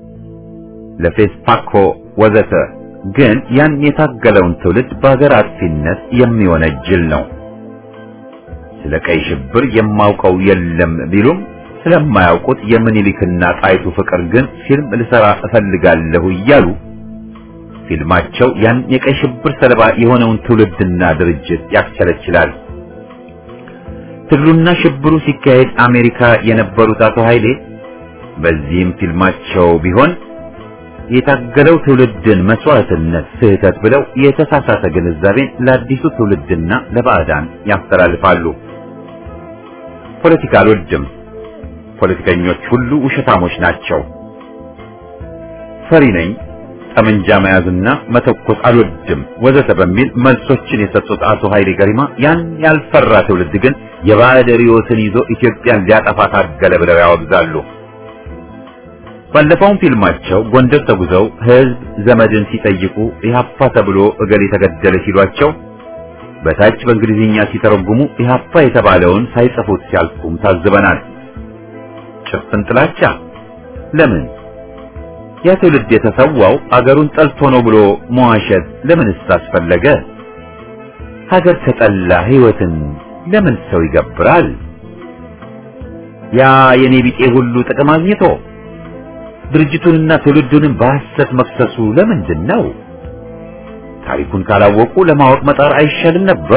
ለፌስፓኮ ወዘተ ግን ያን የታገለውን ትውልድ በሀገር አጥፊነት የሚወነጅል ነው። ስለ ቀይ ሽብር የማውቀው የለም ቢሉም ስለማያውቁት የምኒልክና ጣይቱ ፍቅር ግን ፊልም ልሰራ እፈልጋለሁ እያሉ ፊልማቸው ያን የቀይ ሽብር ሰለባ የሆነውን ትውልድና ድርጅት ያስቸለችላል። ትግሉና ሽብሩ ሲካሄድ አሜሪካ የነበሩት አቶ ኃይሌ በዚህም ፊልማቸው ቢሆን የታገለው ትውልድን መስዋዕትነት ስህተት ብለው የተሳሳተ ግንዛቤን ለአዲሱ ትውልድና ለባዕዳን ያስተላልፋሉ። ፖለቲካ አልወድም፣ ፖለቲከኞች ሁሉ ውሸታሞች ናቸው፣ ፈሪ ነኝ፣ ጠመንጃ መያዝና መተኮስ አልወድም ወዘተ በሚል መልሶችን የሰጡት አቶ ኃይሌ ገሪማ ያን ያልፈራ ትውልድ ግን የባዕድ ርዕዮትን ይዞ ኢትዮጵያን ሊያጠፋ ታገለ ብለው ያወግዛሉ። ባለፈውም ፊልማቸው ጎንደር ተጉዘው ሕዝብ ዘመድን ሲጠይቁ ኢህአፓ ተብሎ እገሌ ተገደለ ሲሏቸው በታች በእንግሊዝኛ ሲተረጉሙ ኢህአፓ የተባለውን ሳይጽፉት ሲያልፉም ታዝበናል። ጭፍን ጥላቻ ለምን? ያ ትውልድ የተሰዋው አገሩን ጠልቶ ነው ብሎ መዋሸት ለምንስ አስፈለገ? ሀገር ከጠላ ሕይወትን ለምን ሰው ይገብራል? ያ የኔ ቢጤ ሁሉ ጥቅም አግኝቶ ድርጅቱንና ትውልዱንም በሐሰት መክሰሱ ለምንድን ነው? ታሪኩን ካላወቁ ለማወቅ መጣር አይሻልም ነበር?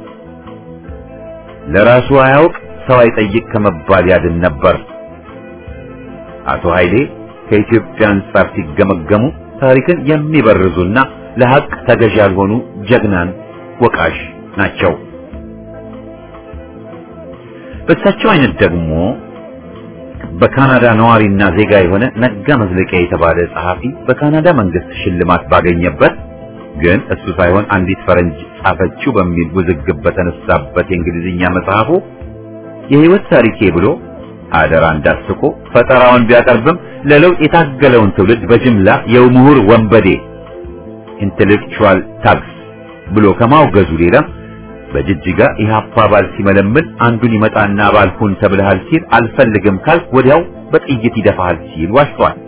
ለራሱ አያውቅ ሰው አይጠይቅ ከመባል ያድን ነበር። አቶ ኃይሌ ከኢትዮጵያ አንጻር ሲገመገሙ ታሪክን የሚበርዙና ለሐቅ ተገዥ ያልሆኑ ጀግናን ወቃሽ ናቸው። በእሳቸው አይነት ደግሞ በካናዳ ነዋሪና ዜጋ የሆነ ነጋ መዝለቂያ የተባለ ጸሐፊ በካናዳ መንግስት ሽልማት ባገኘበት ግን እሱ ሳይሆን አንዲት ፈረንጅ ጻፈችው በሚል ውዝግብ በተነሳበት የእንግሊዝኛ መጽሐፉ የህይወት ታሪኬ ብሎ አደራ እንዳስቆ ፈጠራውን ቢያቀርብም ለለውጥ የታገለውን ትውልድ በጅምላ የምሁር ወንበዴ ኢንተሌክቹዋል ታግስ ብሎ ከማውገዙ ሌላ በጅጅጋ ኢህአፓ አባል ሲመለምል አንዱን ይመጣና አባል ሁን ተብለሃል ሲል አልፈልግም ካልክ ወዲያው በጥይት ይደፋሃል ሲል ዋሽቷል።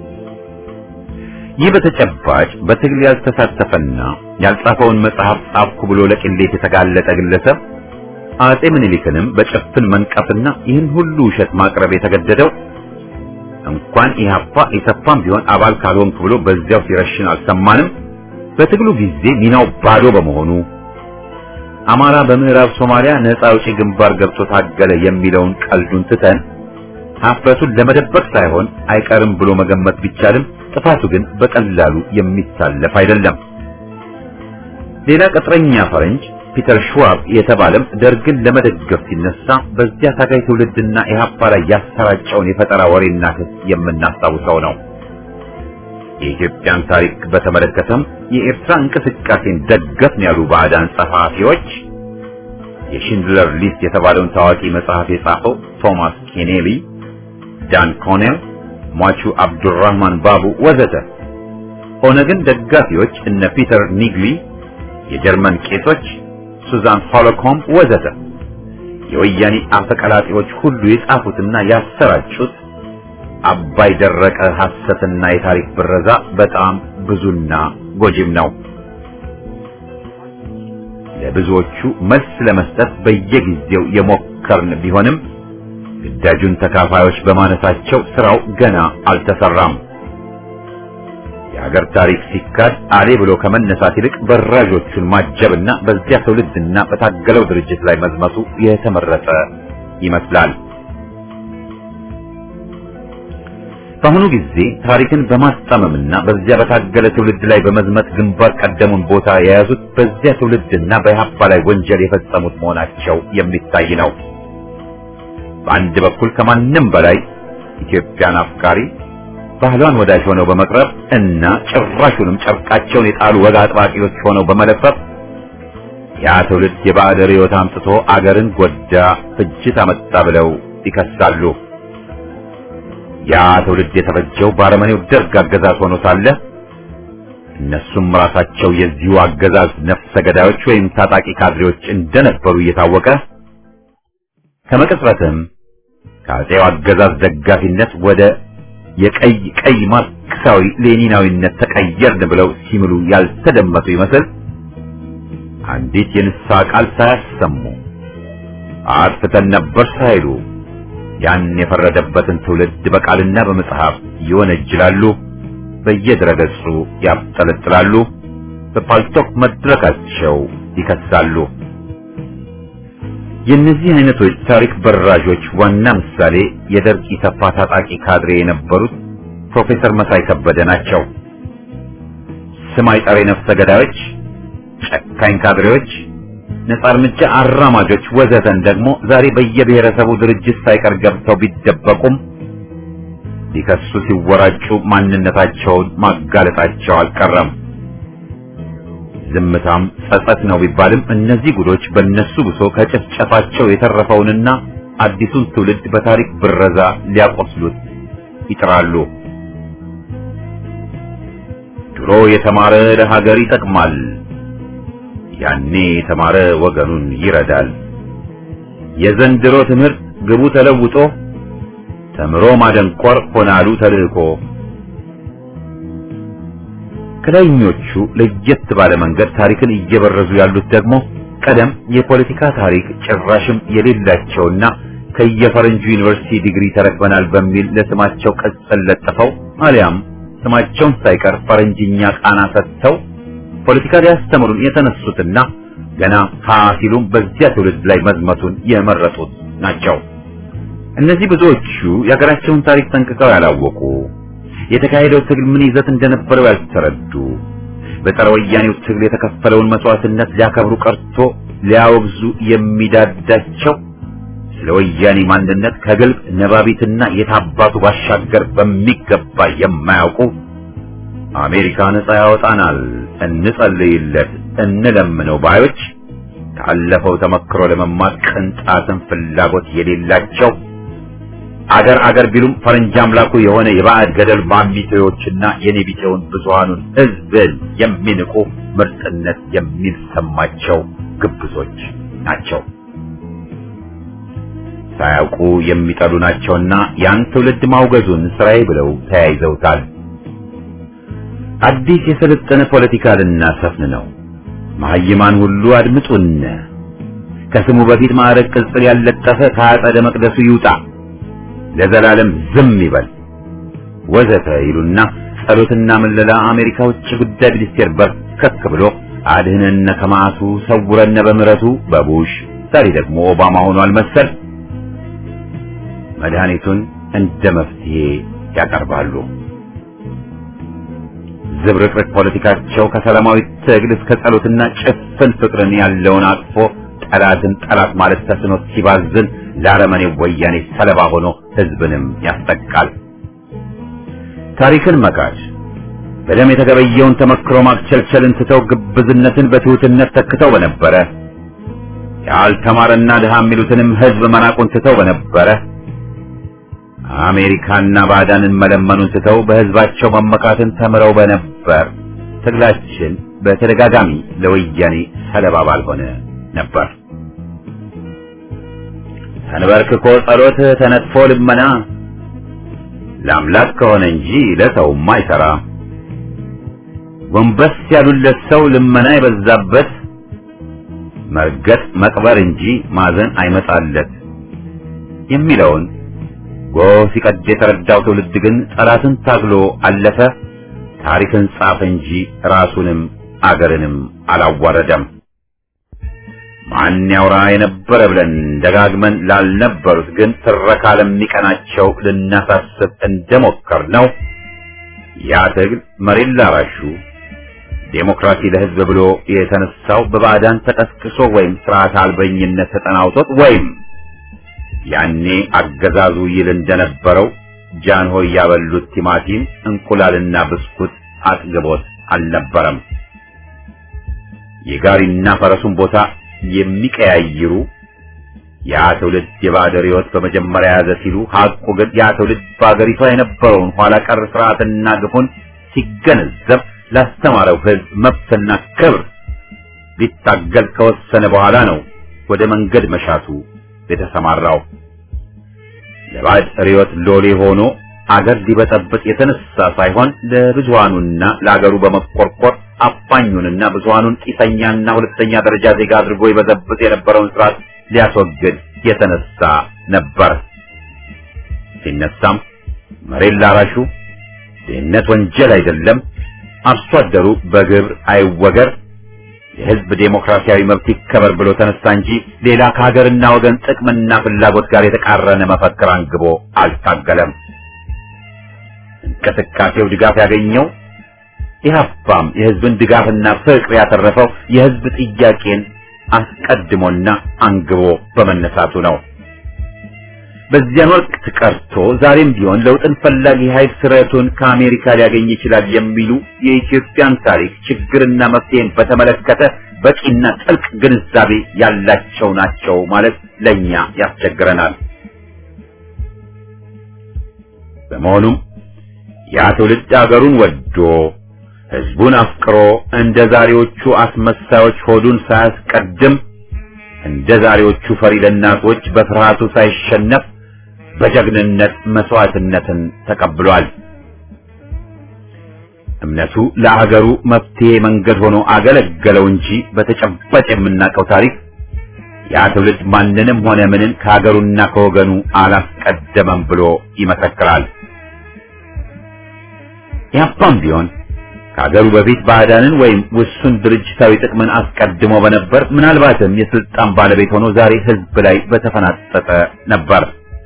ይህ በተጨባጭ በትግል ያልተሳተፈና ያልጻፈውን መጽሐፍ ጻፍኩ ብሎ ለቅሌት የተጋለጠ ግለሰብ አጼ ምኒልክንም በጭፍን መንቀፍና ይህን ሁሉ ውሸት ማቅረብ የተገደደው እንኳን ኢህአፓ ኢሰፓም ቢሆን አባል ካልሆንክ ብሎ በዚያው ሲረሽን አልሰማንም። በትግሉ ጊዜ ሚናው ባዶ በመሆኑ አማራ በምዕራብ ሶማሊያ ነፃ አውጪ ግንባር ገብቶ ታገለ የሚለውን ቀልዱን ትተን ሀፍረቱን ለመደበቅ ሳይሆን አይቀርም ብሎ መገመት ቢቻልም ጥፋቱ ግን በቀላሉ የሚታለፍ አይደለም። ሌላ ቅጥረኛ ፈረንጅ ፒተር ሽዋብ የተባለም ደርግን ለመደገፍ ሲነሳ በዚያ ታጋይ ትውልድና ኢህአፓ ላይ ያሰራጨውን የፈጠራ ወሬና ክስ የምናስታውሰው ነው። የኢትዮጵያን ታሪክ በተመለከተም የኤርትራ እንቅስቃሴን ደገፍን ያሉ ባዕዳን ጸሐፊዎች የሺንድለር ሊስት የተባለውን ታዋቂ መጽሐፍ የጻፈው ቶማስ ኬኔሊ፣ ዳን ኮኔል፣ ሟቹ አብዱራህማን ባቡ ወዘተ፣ ኦነግን ደጋፊዎች እነ ፒተር ኒግሊ፣ የጀርመን ቄሶች ሱዛን ሆሎኮም ወዘተ የወያኔ አፈቀላጤዎች ሁሉ የጻፉትና ያሰራጩት አባይ ደረቀ ሐሰትና የታሪክ ብረዛ በጣም ብዙና ጎጂም ነው። ለብዙዎቹ መልስ ለመስጠት በየጊዜው የሞከርን ቢሆንም ግዳጁን ተካፋዮች በማነሳቸው ስራው ገና አልተሰራም። የሀገር ታሪክ ሲካድ አሌ ብሎ ከመነሳት ይልቅ በራዦቹን ማጀብና በዚያ ትውልድና በታገለው ድርጅት ላይ መዝመቱ የተመረጠ ይመስላል። በአሁኑ ጊዜ ታሪክን በማስጣመምና በዚያ በታገለ ትውልድ ላይ በመዝመት ግንባር ቀደሙን ቦታ የያዙት በዚያ ትውልድና በኢህአፓ ላይ ወንጀል የፈጸሙት መሆናቸው የሚታይ ነው። በአንድ በኩል ከማንም በላይ ኢትዮጵያን አፍቃሪ ባህሏን ወዳጅ ሆነው በመቅረብ እና ጭራሹንም ጨርቃቸውን የጣሉ ወግ አጥባቂዎች ሆነው በመለፈፍ ያ ትውልድ የባዕድ ርዕዮት አምጥቶ አገርን ጎዳ፣ ፍጅት አመጣ ብለው ይከሳሉ። ያ ትውልድ የተፈጀው ባረመኔው ደርግ አገዛዝ ሆኖ ሳለ እነሱም ራሳቸው የዚሁ አገዛዝ ነፍሰ ገዳዮች ወይም ታጣቂ ካድሬዎች እንደነበሩ እየታወቀ ከመቅጽበትም ከአፄው አገዛዝ ደጋፊነት ወደ የቀይ ማርክሳዊ ሌኒናዊነት ተቀየርን ብለው ሲምሉ ያልተደመጡ ይመስል አንዲት የንስሐ ቃል ሳያሰሙ አጥፍተን ነበር ሳይሉ ያን የፈረደበትን ትውልድ በቃልና በመጽሐፍ ይወነጅላሉ፣ በየድረገጹ ያብጠለጥላሉ፣ በፓልቶክ መድረካቸው ይከሳሉ። የእነዚህ አይነቶች ታሪክ በራዦች ዋና ምሳሌ የደርግ ኢሰፓ ታጣቂ ካድሬ የነበሩት ፕሮፌሰር መሳይ ከበደ ናቸው። ስም አይጠሪ ነፍሰ ገዳዮች፣ ጨካኝ ካድሬዎች፣ ነጻ እርምጃ አራማጆች ወዘተን ደግሞ ዛሬ በየብሔረሰቡ ድርጅት ሳይቀር ገብተው ቢደበቁም ሊከሱ ሲወራጩ ማንነታቸውን ማጋለጣቸው አልቀረም። ዝምታም ጸጸት ነው ቢባልም እነዚህ ጉዶች በእነሱ ብሶ ከጨፍጨፋቸው የተረፈውንና አዲሱን ትውልድ በታሪክ ብረዛ ሊያቆስሉት ይጥራሉ። ድሮ የተማረ ለሀገር ይጠቅማል፣ ያኔ የተማረ ወገኑን ይረዳል። የዘንድሮ ትምህርት ግቡ ተለውጦ ተምሮ ማደንቆር ሆናሉ ተልእኮ። ከላይኞቹ ለየት ባለ መንገድ ታሪክን እየበረዙ ያሉት ደግሞ ቀደም የፖለቲካ ታሪክ ጭራሽም የሌላቸውና ከየፈረንጁ ዩኒቨርሲቲ ዲግሪ ተረክበናል በሚል ለስማቸው ቅጽል ለጥፈው አሊያም ስማቸውን ሳይቀር ፈረንጅኛ ቃና ሰጥተው ፖለቲካ ሊያስተምሩን የተነሱትና ገና ሲሉም በዚያ ትውልድ ላይ መዝመቱን የመረጡት ናቸው። እነዚህ ብዙዎቹ የሀገራቸውን ታሪክ ጠንቅቀው ያላወቁ፣ የተካሄደው ትግል ምን ይዘት እንደነበረው ያልተረዱ፣ በጸረ ወያኔው ትግል የተከፈለውን መስዋዕትነት ሊያከብሩ ቀርቶ ሊያወግዙ የሚዳዳቸው፣ ስለ ወያኔ ማንነት ከግልብ ነባቢትና የታባቱ ባሻገር በሚገባ የማያውቁ፣ አሜሪካ ነጻ ያወጣናል እንጸልይለት እንለምነው ባዮች፣ ካለፈው ተመክሮ ለመማር ቅንጣትን ፍላጎት የሌላቸው፣ አገር ቢሉም ፈረንጅ አምላኩ የሆነ የባዕድ ገደል ማሚቴዎችና የኔቢቴውን ብዙሃኑን ሕዝብን የሚንቁ ምርጥነት የሚሰማቸው ግብዞች ናቸው። ሳያውቁ የሚጠሉ ናቸውና ያን ትውልድ ማውገዙን ስራዬ ብለው ተያይዘውታል። አዲስ የሰለጠነ ፖለቲካ ልናሰፍን ነው፣ መሀይማን ሁሉ አድምጡን፣ ከስሙ በፊት ማዕረግ ቅጽል ያለጠፈ ከአጸደ መቅደሱ ይውጣ፣ ለዘላለም ዝም ይበል ወዘተ ይሉና ጸሎትና መለላ አሜሪካ ውጭ ጉዳይ ሚኒስቴር በርከክ ብሎ አድህነነ ከማቱ ሰውረነ በምሕረቱ በቡሽ ዛሬ ደግሞ ኦባማ ሆኗል መሰል መድኃኒቱን እንደ መፍትሄ ያቀርባሉ። ዝብርቅርቅ ፖለቲካቸው ከሰላማዊ ትግል እስከ ጸሎትና ጭፍን ፍቅርን ያለውን አቅፎ ጠላትን ጠላት ማለት ተስኖት ሲባዝን ለአረመኔው ወያኔ ሰለባ ሆኖ ህዝብንም ያስጠቃል። ታሪክን መካድ በደም የተገበየውን ተመክሮ ማክቸልቸልን ትተው ግብዝነትን በትሑትነት ተክተው በነበረ ያልተማረና ድሃ የሚሉትንም ህዝብ መናቁን ትተው በነበረ አሜሪካና ባዕዳንን መለመኑን ትተው በህዝባቸው መመካትን ተምረው በነበር ትግላችን በተደጋጋሚ ለወያኔ ሰለባ ባልሆነ ነበር። ተንበርክኮ ጸሎት ተነጥፎ ልመና ለአምላክ ከሆነ እንጂ ለሰውም አይሰራ። ጎንበስ ያሉለት ሰው ልመና የበዛበት መርገጥ መቅበር እንጂ ማዘን አይመጣለት የሚለውን ጎህ ሲቀድ የተረዳው ትውልድ ግን ጠላትን ታግሎ አለፈ። ታሪክን ጻፈ እንጂ ራሱንም አገርንም አላዋረደም። ማን ያውራ የነበረ ብለን ደጋግመን ላልነበሩት ግን ትረካ ለሚቀናቸው ልናሳስብ እንደሞከር ነው። ያ ትግል መሬት ላራሹ ዴሞክራሲ ለህዝብ ብሎ የተነሳው በባዕዳን ተቀስቅሶ ወይም ስርዓት አልበኝነት ተጠናውቶት ወይም ያኔ አገዛዙ ይል እንደነበረው ጃንሆይ ያበሉት ቲማቲም እንቁላልና ብስኩት አጥግቦት አልነበረም። የጋሪና ፈረሱን ቦታ የሚቀያይሩ ያ ትውልድ የባዕድ ርዕዮት በመጀመሪያ ያዘ ሲሉ ሐቁ ግን ያ ትውልድ በአገሪቷ የነበረውን ኋላ ቀር ስርዓትና ግፉን ሲገነዘብ ላስተማረው ህዝብ መብትና ክብር ሊታገል ከወሰነ በኋላ ነው ወደ መንገድ መሻቱ የተሰማራው። ለባዕድ ርዕዮት ሎሌ ሆኖ አገር ሊበጠብጥ የተነሳ ሳይሆን ለብዙሃኑና ለአገሩ በመቆርቆር አፋኙንና ብዙሃኑን ጢሰኛና ሁለተኛ ደረጃ ዜጋ አድርጎ ይበዘብጥ የነበረውን ስርዓት ሊያስወግድ የተነሳ ነበር። ሲነሳም መሬት ላራሹ ድህነት ወንጀል አይደለም፣ አርሶ አደሩ በግብር አይወገር፣ የህዝብ ዴሞክራሲያዊ መብት ይከበር ብሎ ተነሳ እንጂ ሌላ ከሀገርና ወገን ጥቅምና ፍላጎት ጋር የተቃረነ መፈክር አንግቦ አልታገለም። እንቅስቃሴው ድጋፍ ያገኘው ኢህአፓም የህዝብን ድጋፍና ፍቅር ያተረፈው የህዝብ ጥያቄን አስቀድሞና አንግቦ በመነሳቱ ነው። በዚያን ወቅት ቀርቶ ዛሬም ቢሆን ለውጥን ፈላጊ ኃይል ስርዓቱን ከአሜሪካ ሊያገኝ ይችላል የሚሉ የኢትዮጵያን ታሪክ ችግርና መፍትሄን በተመለከተ በቂና ጥልቅ ግንዛቤ ያላቸው ናቸው ማለት ለኛ ያስቸግረናል። በመሆኑም ያ ትውልድ አገሩን ወዶ ህዝቡን አፍቅሮ እንደ ዛሬዎቹ አስመሳዮች ሆዱን ሳያስቀድም እንደ ዛሬዎቹ ፈሪ ለናቶች በፍርሃቱ ሳይሸነፍ በጀግንነት መስዋዕትነትን ተቀብሏል። እምነቱ ለሀገሩ መፍትሄ መንገድ ሆኖ አገለገለው እንጂ በተጨባጭ የምናውቀው ታሪክ ያ ትውልድ ማንንም ሆነ ምንን ከሀገሩና ከወገኑ አላስቀደመም ብሎ ይመሰክራል። ያፓም ቢሆን ከሀገሩ በፊት ባዕዳንን ወይም ውሱን ድርጅታዊ ጥቅምን አስቀድሞ በነበር ምናልባትም የስልጣን ባለቤት ሆኖ ዛሬ ህዝብ ላይ በተፈናጠጠ ነበር።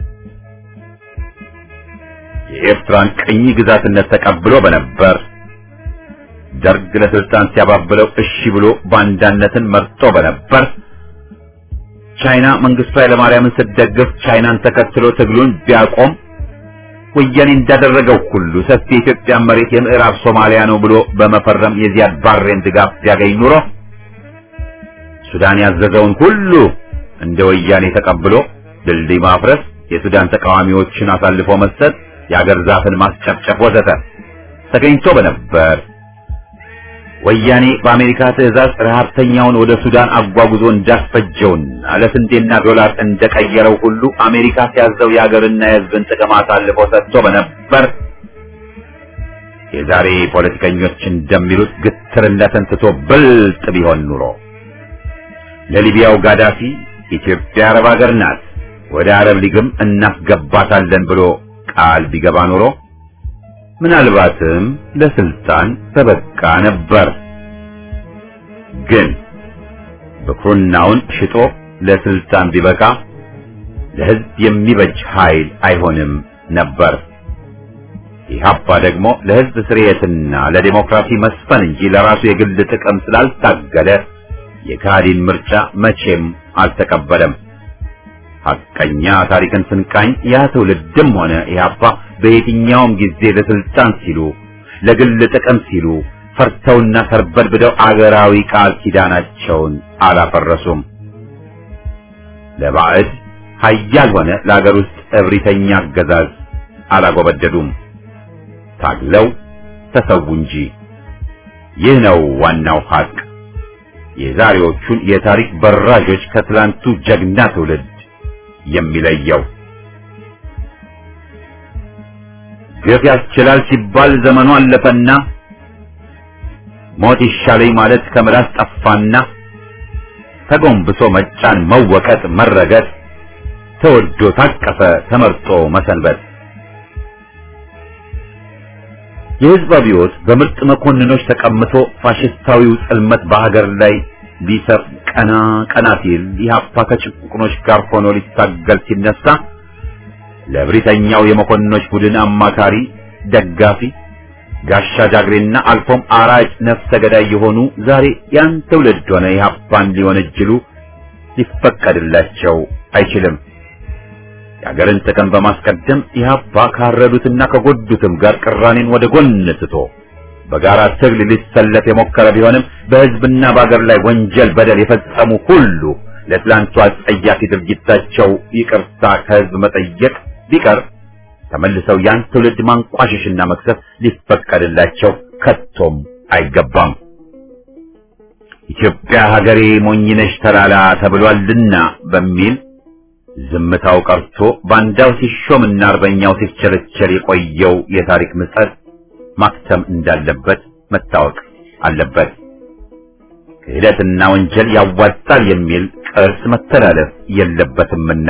የኤርትራን ቅኝ ግዛትነት ተቀብሎ በነበር ደርግ ለስልጣን ሲያባብለው እሺ ብሎ ባንዳነትን መርጦ በነበር ቻይና መንግስቱ ኃይለማርያምን ስትደግፍ ቻይናን ተከትሎ ትግሉን ቢያቆም ወያኔ እንዳደረገው ሁሉ ሰፊ የኢትዮጵያ መሬት የምዕራብ ሶማሊያ ነው ብሎ በመፈረም የዚያድ ባሬን ድጋፍ ቢያገኝ ኑሮ ሱዳን ያዘዘውን ሁሉ እንደ ወያኔ ተቀብሎ ድልድይ ማፍረስ፣ የሱዳን ተቃዋሚዎችን አሳልፎ መስጠት፣ የአገር ዛፍን ማስጨፍጨፍ ወዘተ ተገኝቶ በነበር ወያኔ በአሜሪካ ትዕዛዝ ረሃብተኛውን ወደ ሱዳን አጓጉዞ እንዳስፈጀውና ለስንዴና ዶላር እንደቀየረው ሁሉ አሜሪካ ሲያዘው የአገርና የሕዝብን ጥቅም አሳልፎ ሰጥቶ በነበር የዛሬ ፖለቲከኞች እንደሚሉት ግትርነትን ትቶ ብልጥ ቢሆን ኑሮ ለሊቢያው ጋዳፊ ኢትዮጵያ አረብ ሀገር ናት፣ ወደ አረብ ሊግም እናስገባታለን ብሎ ቃል ቢገባ ኑሮ ምናልባትም ለስልጣን ተበቃ ነበር። ግን ብኩርናውን ሽጦ ለስልጣን ቢበቃ ለሕዝብ የሚበጅ ኃይል አይሆንም ነበር። ኢህአፓ ደግሞ ለሕዝብ ስርየትና ለዲሞክራሲ መስፈን እንጂ ለራሱ የግል ጥቅም ስላልታገለ የካዲን ምርጫ መቼም አልተቀበለም። ሐቀኛ ታሪክን ስንቃኝ ያ ትውልድም ሆነ ኢህአፓ በየትኛውም ጊዜ ለስልጣን ሲሉ ለግል ጥቅም ሲሉ ፈርተውና ተርበድብደው አገራዊ ቃል ኪዳናቸውን አላፈረሱም። ለባዕድ ኃያል ሆነ ለአገር ውስጥ እብሪተኛ አገዛዝ አላጎበደዱም። ታግለው ተሰዉ እንጂ። ይህ ነው ዋናው ሐቅ የዛሬዎቹን የታሪክ በራዦች ከትላንቱ ጀግና ትውልድ የሚለየው። ግፍ ያስችላል ሲባል ዘመኑ አለፈና ሞት ይሻለኝ ማለት ከምላስ ጠፋና ተጎንብሶ መጫን መወቀጥ መረገጥ ተወዶ ታቀፈ ተመርጦ መሰንበት። የሕዝብ አብዮት በምርጥ መኮንኖች ተቀምቶ ፋሽስታዊው ጽልመት በሀገር ላይ ሊሰፍ ቀና ቀና ሲል ኢህአፓ ከጭቁኖች ጋር ሆኖ ሊታገል ሲነሳ ለብሪተኛው የመኮንኖች ቡድን አማካሪ ደጋፊ ጋሻ ጃግሬና አልፎም አራጭ ነፍሰ ገዳይ የሆኑ ዛሬ ያን ትውልድ ሆነ ኢህአፓን ሊወነጅሉ ሊፈቀድላቸው አይችልም። የሀገርን ጥቅም በማስቀደም ኢህአፓ ካረዱትና ከጎዱትም ጋር ቅራኔን ወደ ጎን ትቶ በጋራ ትግል ሊሰለፍ የሞከረ ቢሆንም በሕዝብና በአገር ላይ ወንጀል በደል የፈጸሙ ሁሉ ለትላንቱ አጸያፊ ድርጊታቸው ይቅርታ ከሕዝብ መጠየቅ ቢቀር ተመልሰው ያን ትውልድ ማንቋሸሽና መክሰስ ሊፈቀድላቸው ከቶም አይገባም። ኢትዮጵያ ሀገሬ ሞኝነሽ ተላላ ተብሏልና በሚል ዝምታው ቀርቶ ባንዳው ሲሾምና አርበኛው ሲቸለቸል የቆየው የታሪክ ምጸት ማክተም እንዳለበት መታወቅ አለበት። ክህደትና ወንጀል ያዋጣል የሚል ቅርስ መተላለፍ የለበትምና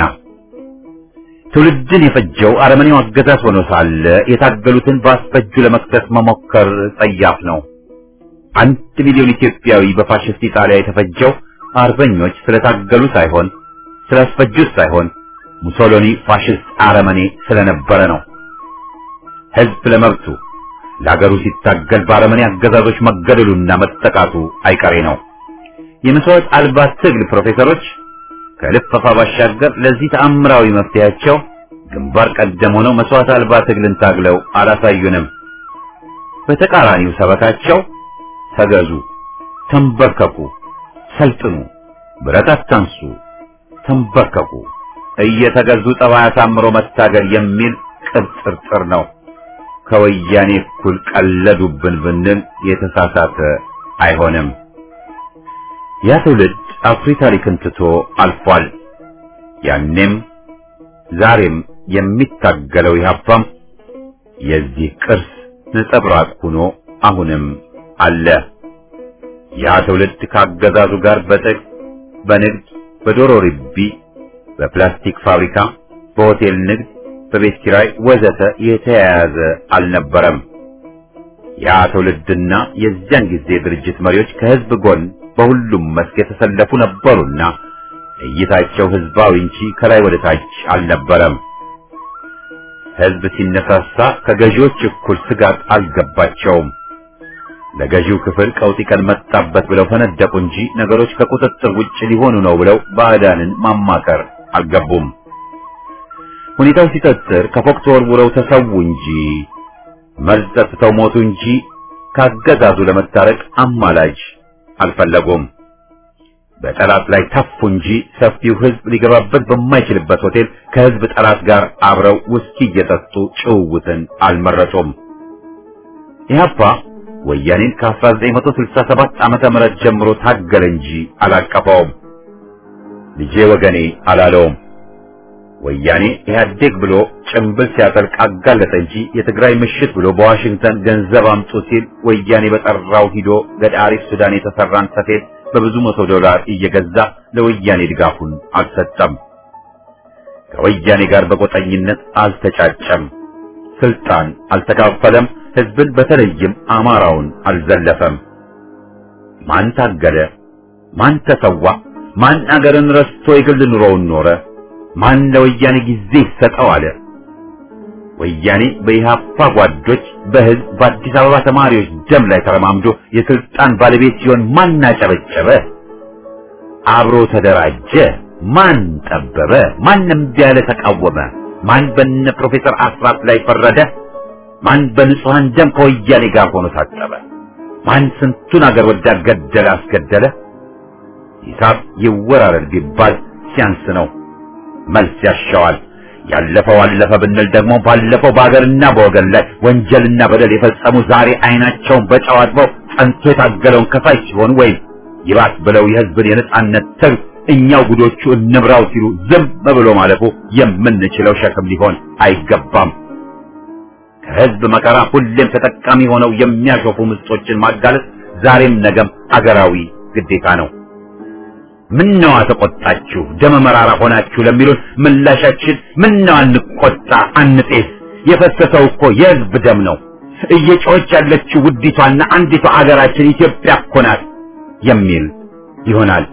ትውልድን የፈጀው አረመኔው አገዛዝ ሆኖ ሳለ የታገሉትን በአስፈጁ ለመክሰስ መሞከር ጸያፍ ነው። 1 ሚሊዮን ኢትዮጵያዊ በፋሽስት ኢጣሊያ የተፈጀው አርበኞች ስለታገሉ ሳይሆን ስላስፈጁት ሳይሆን ሙሶሎኒ ፋሽስት አረመኔ ስለነበረ ነው። ሕዝብ ለመብቱ ለሀገሩ ሲታገል በአረመኔ አገዛዞች መገደሉና መጠቃቱ አይቀሬ ነው። የመስዋዕት አልባ ትግል ፕሮፌሰሮች ከልፈፋ ባሻገር ለዚህ ተአምራዊ መፍትሄያቸው ግንባር ቀደም ሆነው መስዋዕት አልባ ትግልን ታግለው አላሳዩንም። በተቃራኒው ሰበካቸው ተገዙ፣ ተንበርከኩ፣ ሰልጥኑ፣ ብረት አታንሱ፣ ተንበርከኩ፣ እየተገዙ ጠባይ አሳምሮ መታገል የሚል ቅብጥርጥር ነው። ከወያኔ እኩል ቀለዱብን ብንል የተሳሳተ አይሆንም። ያ ትውልድ አኩሪ ታሪክን ትቶ አልፏል። ያኔም ዛሬም የሚታገለው ኢህአፓም የዚህ ቅርስ ነጸብራቅ ሆኖ አሁንም አለ። ያ ትውልድ ካገዛዙ ጋር በንግድ፣ በዶሮ ርቢ፣ በፕላስቲክ ፋብሪካ፣ በሆቴል ንግድ፣ በቤት ኪራይ ወዘተ የተያያዘ አልነበረም። ያ ትውልድና የዚያን ጊዜ ድርጅት መሪዎች ከህዝብ ጎን በሁሉም መስክ የተሰለፉ ነበሩና እይታቸው ህዝባዊ እንጂ ከላይ ወደ ታች አልነበረም። ህዝብ ሲነሳሳ ከገዢዎች እኩል ስጋት አልገባቸውም። ለገዢው ክፍል ቀውጢ ቀን መጣበት ብለው ፈነደቁ እንጂ ነገሮች ከቁጥጥር ውጭ ሊሆኑ ነው ብለው ባዕዳንን ማማከር አልገቡም። ሁኔታው ሲጠጥር ከፎቅ ተወርውረው ተሰዉ እንጂ መርዝ ጠጥተው ሞቱ እንጂ ካገዛዙ ለመታረቅ አማላጅ አልፈለጉም። በጠላት ላይ ተፉ እንጂ ሰፊው ህዝብ ሊገባበት በማይችልበት ሆቴል ከህዝብ ጠላት ጋር አብረው ውስኪ እየጠጡ ጭውውትን አልመረጡም። ኢህአፓ ወያኔን ከ1967 ዓመተ ምህረት ጀምሮ ታገለ እንጂ አላቀፈውም። ልጄ ወገኔ አላለውም። ወያኔ ኢህአዴግ ብሎ ጭምብል ሲያጠልቅ አጋለጠ እንጂ የትግራይ ምሽት ብሎ በዋሽንግተን ገንዘብ አምጡ ሲል ወያኔ በጠራው ሂዶ ገዳሪፍ ሱዳን የተሰራን ሰፌድ በብዙ $100 እየገዛ ለወያኔ ድጋፉን አልሰጠም። ከወያኔ ጋር በቆጠኝነት አልተጫጨም። ስልጣን አልተካፈለም። ህዝብን በተለይም አማራውን አልዘለፈም። ማን ታገለ? ማን ተሰዋ? ማን አገርን ረስቶ የግል ኑሮውን ኖረ? ማን ለወያኔ ጊዜ ይሰጠው አለ? ወያኔ በኢህአፓ ጓዶች በህዝብ በአዲስ አበባ ተማሪዎች ደም ላይ ተረማምዶ የስልጣን ባለቤት ሲሆን ማን አጨበጨበ? አብሮ ተደራጀ? ማን ጠበበ? ማንም ቢያለ ተቃወመ? ማን በነ ፕሮፌሰር አስራት ላይ ፈረደ? ማን በንጹሃን ደም ከወያኔ ጋር ሆኖ ታጠበ? ማን ስንቱን አገር ወዳድ ገደለ አስገደለ? ሂሳብ ይወራረድ ቢባል ሲያንስ ነው፣ መልስ ያሻዋል። ያለፈው አለፈ ብንል ደግሞ ባለፈው በአገርና በወገን ላይ ወንጀልና በደል የፈጸሙ ዛሬ አይናቸውን በጨው አጥበው ጸንቶ የታገለውን ከፋይ ሲሆን ወይም ይባስ ብለው የህዝብን የነጻነት ትግል እኛው ጉዶቹ እንብራው ሲሉ ዝም ብሎ ማለፉ የምንችለው ሸክም ሊሆን አይገባም። ከህዝብ መከራ ሁሌም ተጠቃሚ ሆነው የሚያሾፉ ምስጦችን ማጋለጥ ዛሬም ነገም አገራዊ ግዴታ ነው። ምነው ተቆጣችሁ ደመ መራራ ሆናችሁ ለሚሉን ምላሻችን ምነው አንቆጣ አንጤስ? የፈሰሰው እኮ የህዝብ ደም ነው። እየጮኸች ያለችው ውዲቷና አንዲቷ አገራችን ኢትዮጵያ እኮ ናት የሚል ይሆናል።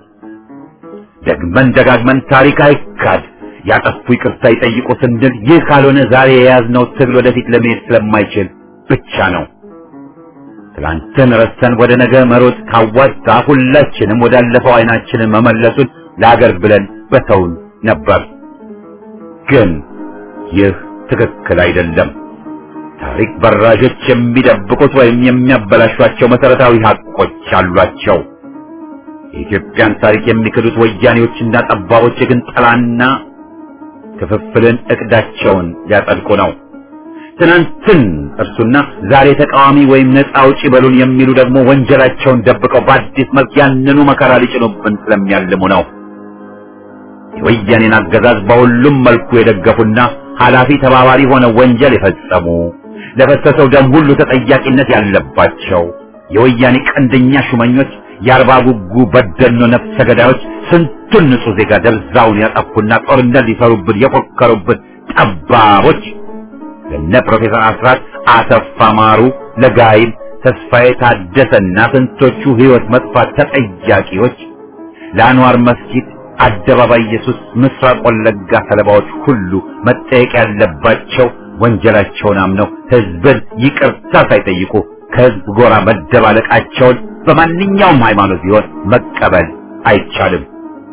ደግመን ደጋግመን ታሪክ አይካድ፣ ያጠፉ ይቅርታ ይጠይቁ ስንል ይህ ካልሆነ ዛሬ የያዝነው ትግል ወደፊት ለመሄድ ስለማይችል ብቻ ነው። ትላንትን ረስተን ወደ ነገ መሮጥ ካዋጣ ሁላችንም ወዳለፈው አይናችንን መመለሱን ለአገር ብለን በተውን ነበር። ግን ይህ ትክክል አይደለም። ታሪክ በራዦች የሚደብቁት ወይም የሚያበላሿቸው መሰረታዊ ሀቆች አሏቸው። የኢትዮጵያን ታሪክ የሚክዱት ወያኔዎችና ጠባቦች ግን ጠላና ክፍፍልን እቅዳቸውን ሊያጸድቁ ነው። ትናንትን እርሱና ዛሬ ተቃዋሚ ወይም ነፃ አውጪ በሉን የሚሉ ደግሞ ወንጀላቸውን ደብቀው በአዲስ መልክ ያንኑ መከራ ሊጭኑብን ስለሚያልሙ ነው። የወያኔን አገዛዝ በሁሉም መልኩ የደገፉና ኃላፊ ተባባሪ ሆነው ወንጀል የፈጸሙ ለፈሰሰው ደም ሁሉ ተጠያቂነት ያለባቸው የወያኔ ቀንደኛ ሹመኞች፣ የአርባ ጉጉ በደኖ ነፍሰ ገዳዮች፣ ስንቱን ንጹህ ዜጋ ደብዛውን ያጠፉና ጦርነት ሊሰሩብን የፎከሩብን ጠባቦች ለነ ፕሮፌሰር አስራት፣ አሰፋ ማሩ፣ ለጋይም ተስፋዬ ታደሰና ስንቶቹ ህይወት መጥፋት ተጠያቂዎች፣ ለአንዋር መስጊድ፣ አደባባይ ኢየሱስ፣ ምስራቅ ወለጋ ሰለባዎች ሁሉ መጠየቅ ያለባቸው ወንጀላቸውን አምነው ህዝብን ይቅርታ ሳይጠይቁ ከህዝብ ጎራ መደባለቃቸውን በማንኛውም ሃይማኖት ቢሆን መቀበል አይቻልም።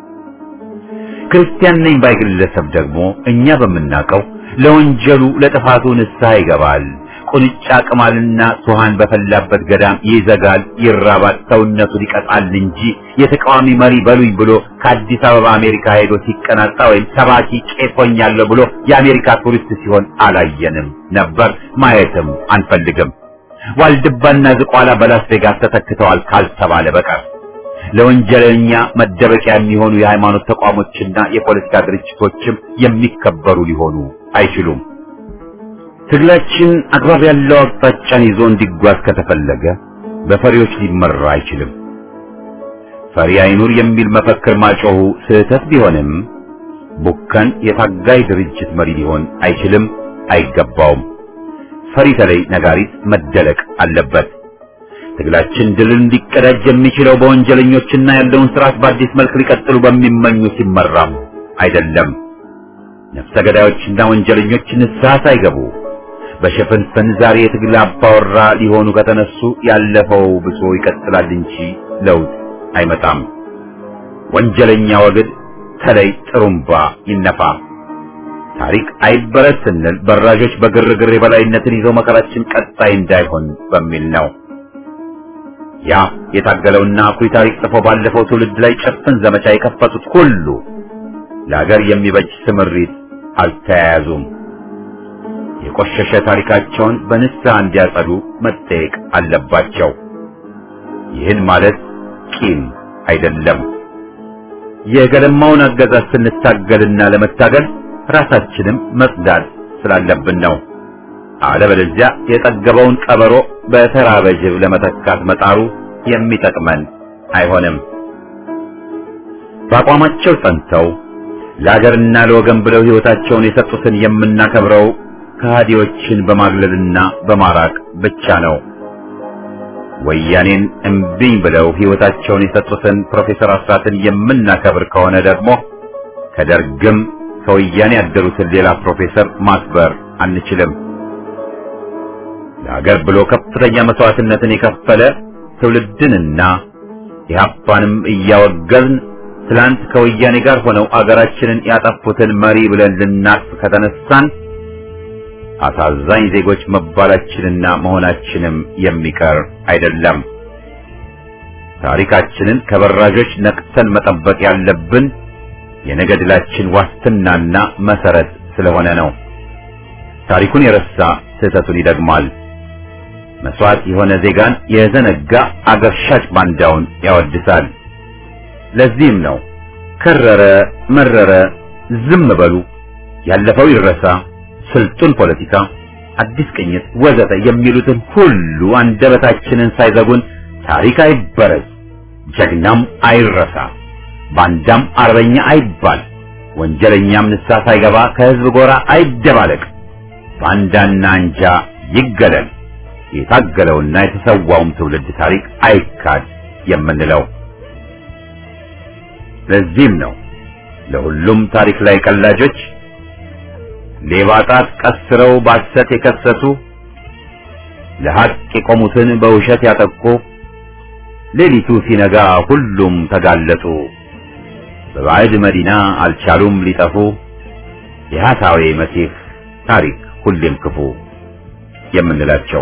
ክርስቲያን ነኝ ባይ ግለሰብ ደግሞ እኛ በምናውቀው ለወንጀሉ ለጥፋቱ ንስሐ ይገባል። ቁንጫ ቅማልና ሱሃን በፈላበት ገዳም ይዘጋል፣ ይራባል፣ ሰውነቱን ይቀጣል እንጂ የተቃዋሚ መሪ በሉኝ ብሎ ከአዲስ አበባ አሜሪካ ሄዶ ሲቀናጣ ወይም ሰባኪ ቄስ ሆኛለሁ ብሎ የአሜሪካ ቱሪስት ሲሆን አላየንም ነበር፣ ማየትም አንፈልግም። ዋልድባና ዝቋላ በላስ ቬጋስ ተተክተዋል ካልተባለ በቀር ለወንጀለኛ መደበቂያ የሚሆኑ የሃይማኖት ተቋሞችና የፖለቲካ ድርጅቶችም የሚከበሩ ሊሆኑ አይችሉም። ትግላችን አግባብ ያለው አቅጣጫን ይዞ እንዲጓዝ ከተፈለገ በፈሪዎች ሊመራ አይችልም። ፈሪ አይኑር የሚል መፈክር ማጮሁ ስህተት ቢሆንም ቡከን የታጋይ ድርጅት መሪ ሊሆን አይችልም፣ አይገባውም። ፈሪ ተለይ ነጋሪት መደለቅ አለበት። ትግላችን ድልን እንዲቀዳጅ የሚችለው በወንጀለኞችና ያለውን ስርዓት በአዲስ መልክ ሊቀጥሉ በሚመኙ ሲመራም አይደለም። ነፍሰ ገዳዮችና ወንጀለኞች ንስሐ ሳይገቡ በሽፍንፍን ዛሬ የትግል አባወራ ሊሆኑ ከተነሱ ያለፈው ብሶ ይቀጥላል እንጂ ለውጥ አይመጣም። ወንጀለኛ ወግድ ተለይ ጥሩምባ ይነፋ። ታሪክ አይበረስ ስንል በራጆች በግርግር የበላይነትን ይዘው መከራችን ቀጣይ እንዳይሆን በሚል ነው። ያ የታገለውና አኩሪ ታሪክ ጽፎ ባለፈው ትውልድ ላይ ጭፍን ዘመቻ የከፈቱት ሁሉ ለሀገር የሚበጅ ስምሪት አልተያያዙም። የቆሸሸ ታሪካቸውን በንስሐ እንዲያጸዱ መጠየቅ አለባቸው። ይህን ማለት ቂም አይደለም። የገለማውን አገዛዝ ስንታገልና ለመታገል ራሳችንም መጽዳት ስላለብን ነው። አለበለዚያ የጠገበውን ቀበሮ በተራበ ጅብ ለመተካት መጣሩ የሚጠቅመን አይሆንም። በአቋማቸው ጸንተው ለሀገርና ለወገን ብለው ሕይወታቸውን የሰጡትን የምናከብረው ከሃዲዎችን በማግለልና በማራቅ ብቻ ነው። ወያኔን እምቢኝ ብለው ሕይወታቸውን የሰጡትን ፕሮፌሰር አስራትን የምናከብር ከሆነ ደግሞ ከደርግም ከወያኔ ያደሩትን ሌላ ፕሮፌሰር ማክበር አንችልም። ለሀገር ብሎ ከፍተኛ መስዋዕትነትን የከፈለ ትውልድንና ኢህአፓንም እያወገዝን ትላንት ከወያኔ ጋር ሆነው አገራችንን ያጠፉትን መሪ ብለን ልናቅፍ ከተነሳን አሳዛኝ ዜጎች መባላችንና መሆናችንም የሚቀር አይደለም። ታሪካችንን ከበራዦች ነቅተን መጠበቅ ያለብን የነገ ድላችን ዋስትናና መሰረት ስለሆነ ነው። ታሪኩን የረሳ ስህተቱን ይደግማል። መስዋዕት የሆነ ዜጋን የዘነጋ አገር ሻጭ ባንዳውን ያወድሳል። ለዚህም ነው ከረረ መረረ ዝም በሉ፣ ያለፈው ይረሳ፣ ስልጡን ፖለቲካ፣ አዲስ ቅኝት ወዘተ የሚሉትን ሁሉ አንደበታችንን ሳይዘጉን ታሪክ አይበረዝ፣ ጀግናም አይረሳ፣ ባንዳም አርበኛ አይባል፣ ወንጀለኛም ንስሐ ሳይገባ ከህዝብ ጎራ አይደባለቅ፣ ባንዳና አንጃ ይገለል፣ የታገለውና የተሰዋውም ትውልድ ታሪክ አይካድ የምንለው። ለዚህም ነው ለሁሉም ታሪክ ላይ ቀላጆች ሌባ ጣት ቀስረው ባሰት የከሰሱ ለሐቅ የቆሙትን በውሸት ያጠቁ ሌሊቱ ሲነጋ ሁሉም ተጋለጡ በባዕድ መዲና አልቻሉም ሊጠፉ የሐሳዌ መሲህ ታሪክ ሁሌም ክፉ የምንላቸው።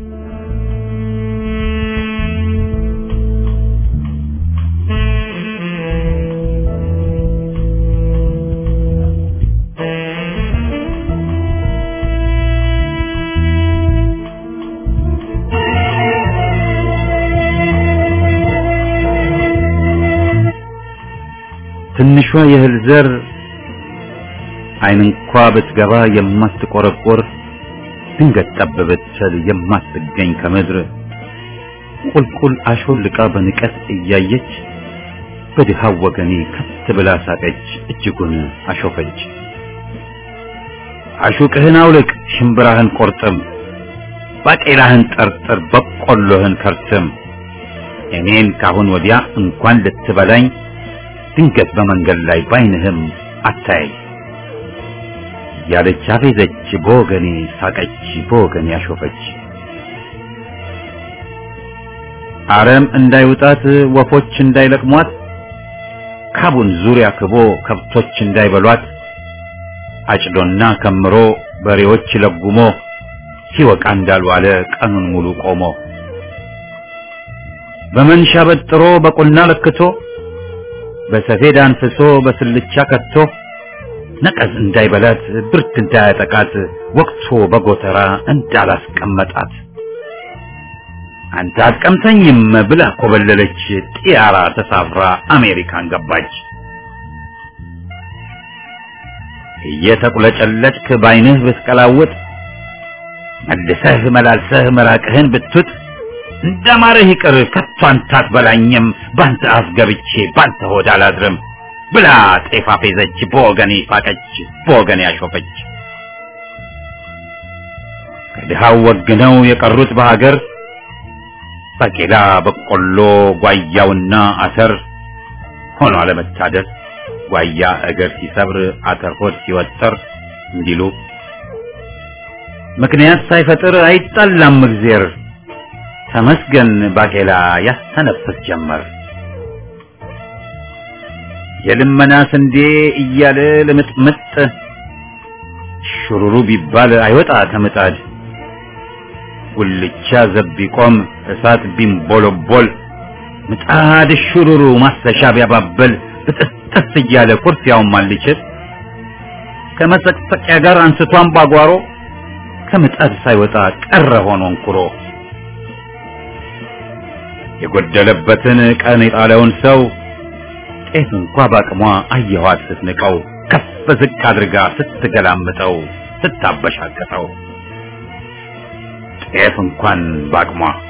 ትንሿ የእህል ዘር አይን እንኳ ብትገባ የማትቆረቆር ድንገት ጠብ ብትል የማትገኝ ከምድር ቁልቁል አሾልቃ በንቀት እያየች በድሃው ወገኔ ከፍ ብላ ሳቀች፣ እጅጉን አሾፈች። አሹቅህን አውልቅ፣ ሽምብራህን ቆርጥም፣ ባቄላህን ጠርጥር፣ በቆሎህን ከርትም፣ እኔን ካሁን ወዲያ እንኳን ልትበላኝ ድንገት በመንገድ ላይ ባይንህም አታይ ያለች አፌዘች፣ በወገኔ ሳቀች፣ በወገኔ አሾፈች። አረም እንዳይውጣት ወፎች እንዳይለቅሟት ካቡን ዙሪያ ክቦ ከብቶች እንዳይበሏት አጭዶና ከምሮ በሬዎች ለጉሞ ሲወቃ እንዳልዋለ ቀኑን ሙሉ ቆሞ በመንሻ በጥሮ በቁና ለክቶ በሰፌድ አንፍሶ በስልቻ ከቶ ነቀዝ እንዳይበላት ብርድ እንዳያጠቃት ወቅቶ በጎተራ እንዳላስቀመጣት አንተ አትቀምተኝም ብላ ኮበለለች፣ ጢያራ ተሳፍራ አሜሪካን ገባች። እየተቁለጨለጭክ ባይንህ ብትቀላውጥ መልሰህ መላልሰህ መራቅህን ብትውጥ እንደማረህ ይቅር ከቶ አንተ አትበላኝም፣ ባንተ አፍ ገብቼ ባንተ ሆድ አላድርም ብላ ጤፍ አፌዘች፣ በወገኔ ሳቀች፣ በወገኔ አሾፈች። ከድሃው ወግነው የቀሩት በሀገር ባቄላ በቆሎ ጓያውና አተር ሆኖ አለመታደር ጓያ እግር ሲሰብር አተር ሆድ ሲወጠር እንዲሉ ምክንያት ሳይፈጥር አይጣላም እግዜር ተመስገን ባቄላ ያስተነፍስ ጀመር። የልመና ስንዴ እያለ ለምጥምጥ ሹሩሩ ቢባል አይወጣ ከምጣድ ጉልቻ ዘብ ቢቆም እሳት ቢንቦለቦል ምጣድ ሹሩሩ ማሰሻ ቢያባበል ብጥስጥስ እያለ ኩርፊያውን ማልችል ከመሰቅሰቂያ ጋር አንስቷን ባጓሮ ከምጣድ ሳይወጣ ቀረ ሆኖ እንኩሮ የጎደለበትን ቀን የጣለውን ሰው ጤፍ እንኳ ባቅሟ አየኋት ስትንቀው ከፍ ዝቅ አድርጋ ስትገላምጠው ስታበሻቀጠው ጤፍ እንኳን ባቅሟ